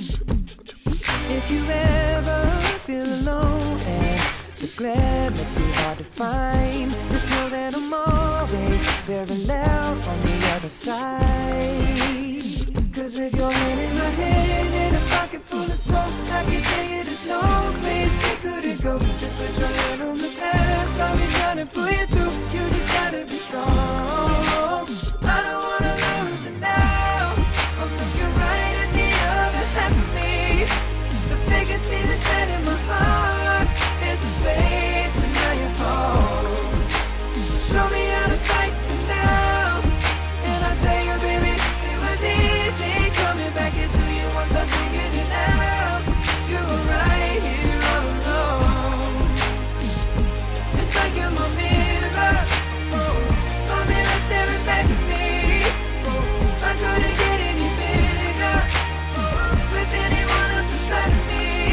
If you ever feel alone and the glare makes me hard to find, just know that I'm always very loud on the other side. Cause with your hand in my hand and a pocket full of soap, I can tell you there's no place we couldn't go. Just put your hand on the past, I'll be trying to pull you through. You just gotta be strong. I don't wanna lose you now. I'm looking right at the other half of me. They can see the set in my heart. There's a space and now you're home. Show me how to fight for now. And I'll tell you, baby, it was easy coming back into you once I figured it out. You were right here all alone. It's like you're my mirror. Oh, my mirror staring back at me. Oh, I couldn't get any bigger. Oh, with anyone else beside me.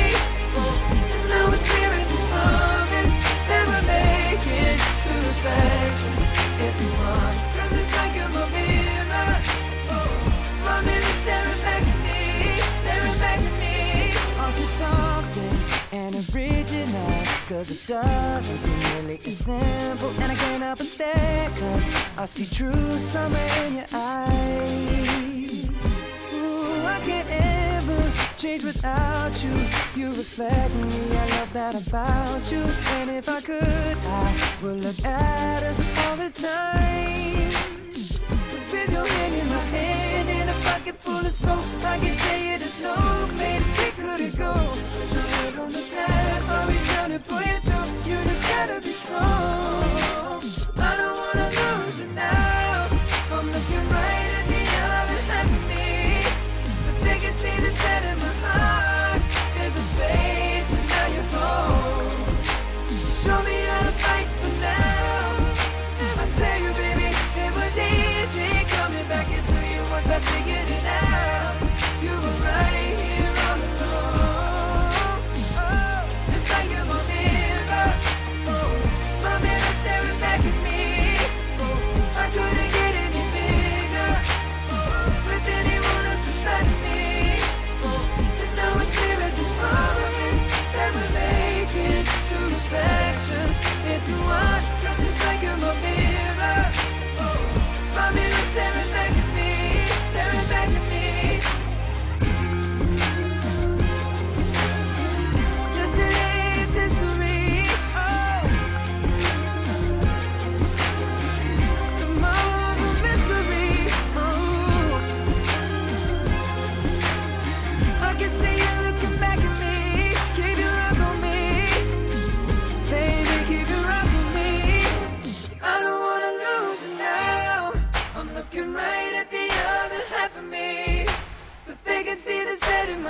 It's one, cause it's like you're my mirror. Oh, my mirror staring back at me, staring back at me. Aren't you something and original? Cause it doesn't seem really as simple. And I can't help but stare, cause I see true summer in your eyes. Ooh, I can't ever change without you. You reflect me, I love that about you. And if I could, I would look at us all the time. Cause with your hand in my hand and a pocket full of soap, I can tell you there's no place we couldn't go. Just put your head on the past, I'll be trying to pull you through. You just gotta be strong. I don't wanna lose you now. I'm looking right at the other half of me, but they can see the set in my heart. There's a space and now you're home. Show me how to fight for now.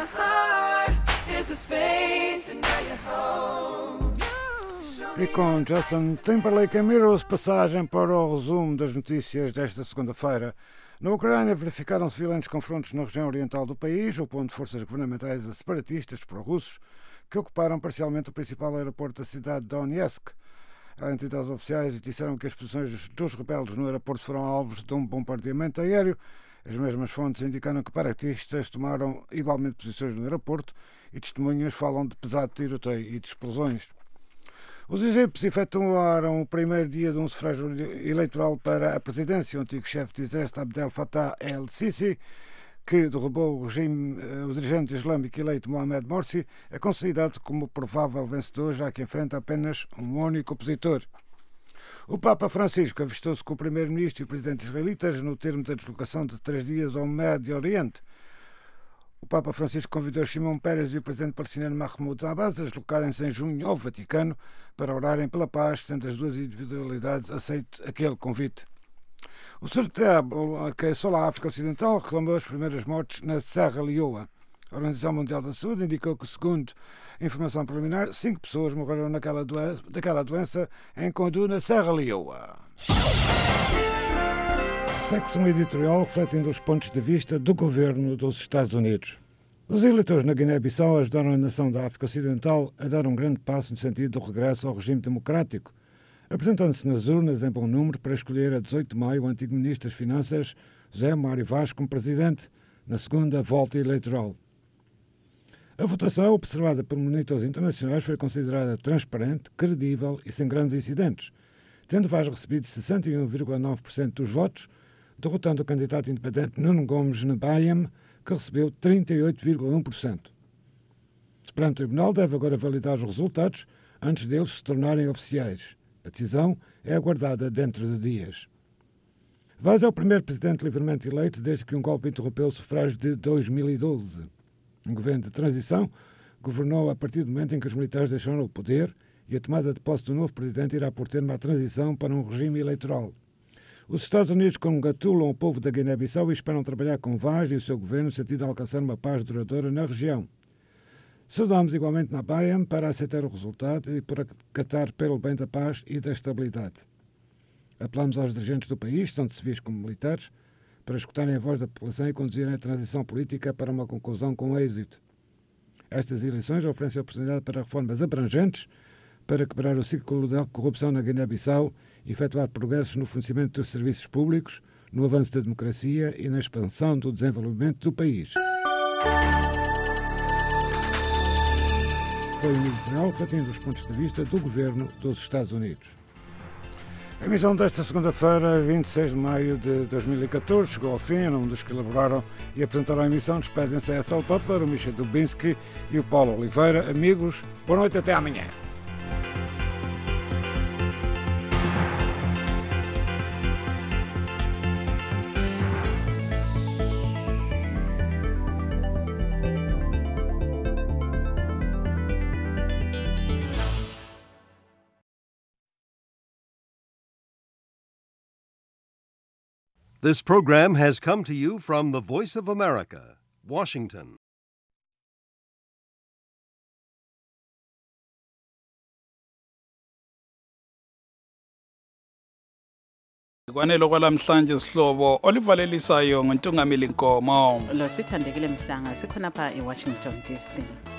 my heart is the space and now you're home. E com Justin Timberlake em Mirrors, passagem para o resumo das notícias desta segunda-feira. Na Ucrânia verificaram-se violentos confrontos na região oriental do país, ao ponto de forças governamentais a separatistas pró-russos que ocuparam parcialmente o principal aeroporto da cidade de Donetsk. Há entidades oficiais disseram que as posições dos rebeldes no aeroporto foram alvos de um bombardeamento aéreo. As mesmas fontes indicaram que separatistas tomaram igualmente posições no aeroporto e testemunhas falam de pesado tiroteio e de explosões. Os egípcios efetuaram o primeiro dia de um sufrágio eleitoral para a presidência. O antigo chefe do exército, Abdel Fattah el-Sisi, que derrubou o regime, o dirigente islâmico eleito Mohamed Morsi, é considerado como provável vencedor, já que enfrenta apenas um único opositor. O Papa Francisco avistou-se com o primeiro-ministro e o presidente israelitas no termo da deslocação de três dias ao Médio Oriente. O Papa Francisco convidou Shimon Peres e o presidente palestiniano Mahmoud Abbas a deslocarem-se em junho ao Vaticano para orarem pela paz, tendo as duas individualidades aceito aquele convite. O Sertebo, que é só a África Ocidental, reclamou as primeiras mortes na Serra Leoa. A Organização Mundial da Saúde indicou que, segundo a informação preliminar, cinco pessoas morreram naquela doença, daquela doença em Condu, na Serra Leoa. Segue-se um editorial refletindo os pontos de vista do governo dos Estados Unidos. Os eleitores na Guiné-Bissau ajudaram a nação da África Ocidental a dar um grande passo no sentido do regresso ao regime democrático, apresentando-se nas urnas em bom número para escolher a dezoito de maio o antigo ministro das Finanças, José Mário Vaz, como presidente, na segunda volta eleitoral. A votação, observada por monitores internacionais, foi considerada transparente, credível e sem grandes incidentes, tendo Vaz recebido sessenta e um vírgula nove por cento dos votos, derrotando o candidato independente Nuno Gomes Nabayem, que recebeu trinta e oito vírgula um por cento. O Supremo Tribunal deve agora validar os resultados antes deles se tornarem oficiais. A decisão é aguardada dentro de dias. Vaz é o primeiro presidente livremente eleito desde que um golpe interrompeu o sufrágio de dois mil e doze. Um governo de transição governou a partir do momento em que os militares deixaram o poder e a tomada de posse do novo presidente irá por termo a transição para um regime eleitoral. Os Estados Unidos congratulam o povo da Guiné-Bissau e esperam trabalhar com Vaz e o seu governo no sentido de alcançar uma paz duradoura na região. Saudamos igualmente Nabayem para aceitar o resultado e por acatar pelo bem da paz e da estabilidade. Apelamos aos dirigentes do país, tanto civis como militares, para escutarem a voz da população e conduzirem a transição política para uma conclusão com êxito. Estas eleições oferecem a oportunidade para reformas abrangentes para quebrar o ciclo da corrupção na Guiné-Bissau e efetuar progressos no fornecimento dos serviços públicos, no avanço da democracia e na expansão do desenvolvimento do país. Foi um editorial refletindo os pontos de vista do governo dos Estados Unidos. A emissão desta segunda-feira, vinte e seis de maio de dois mil e catorze, chegou ao fim. Em nome dos que elaboraram e apresentaram a emissão, despedem-se a Ethel Butler, o Michel Dubinsky e o Paulo Oliveira. Amigos, boa noite, até amanhã. This program has come to you from the Voice of America, Washington. Kwanele kwalamhlanje sihlobo olivalelisayo ngentungamili Nkomo. Lo sithandekile Mhlanga sikhona pha eWashington D C.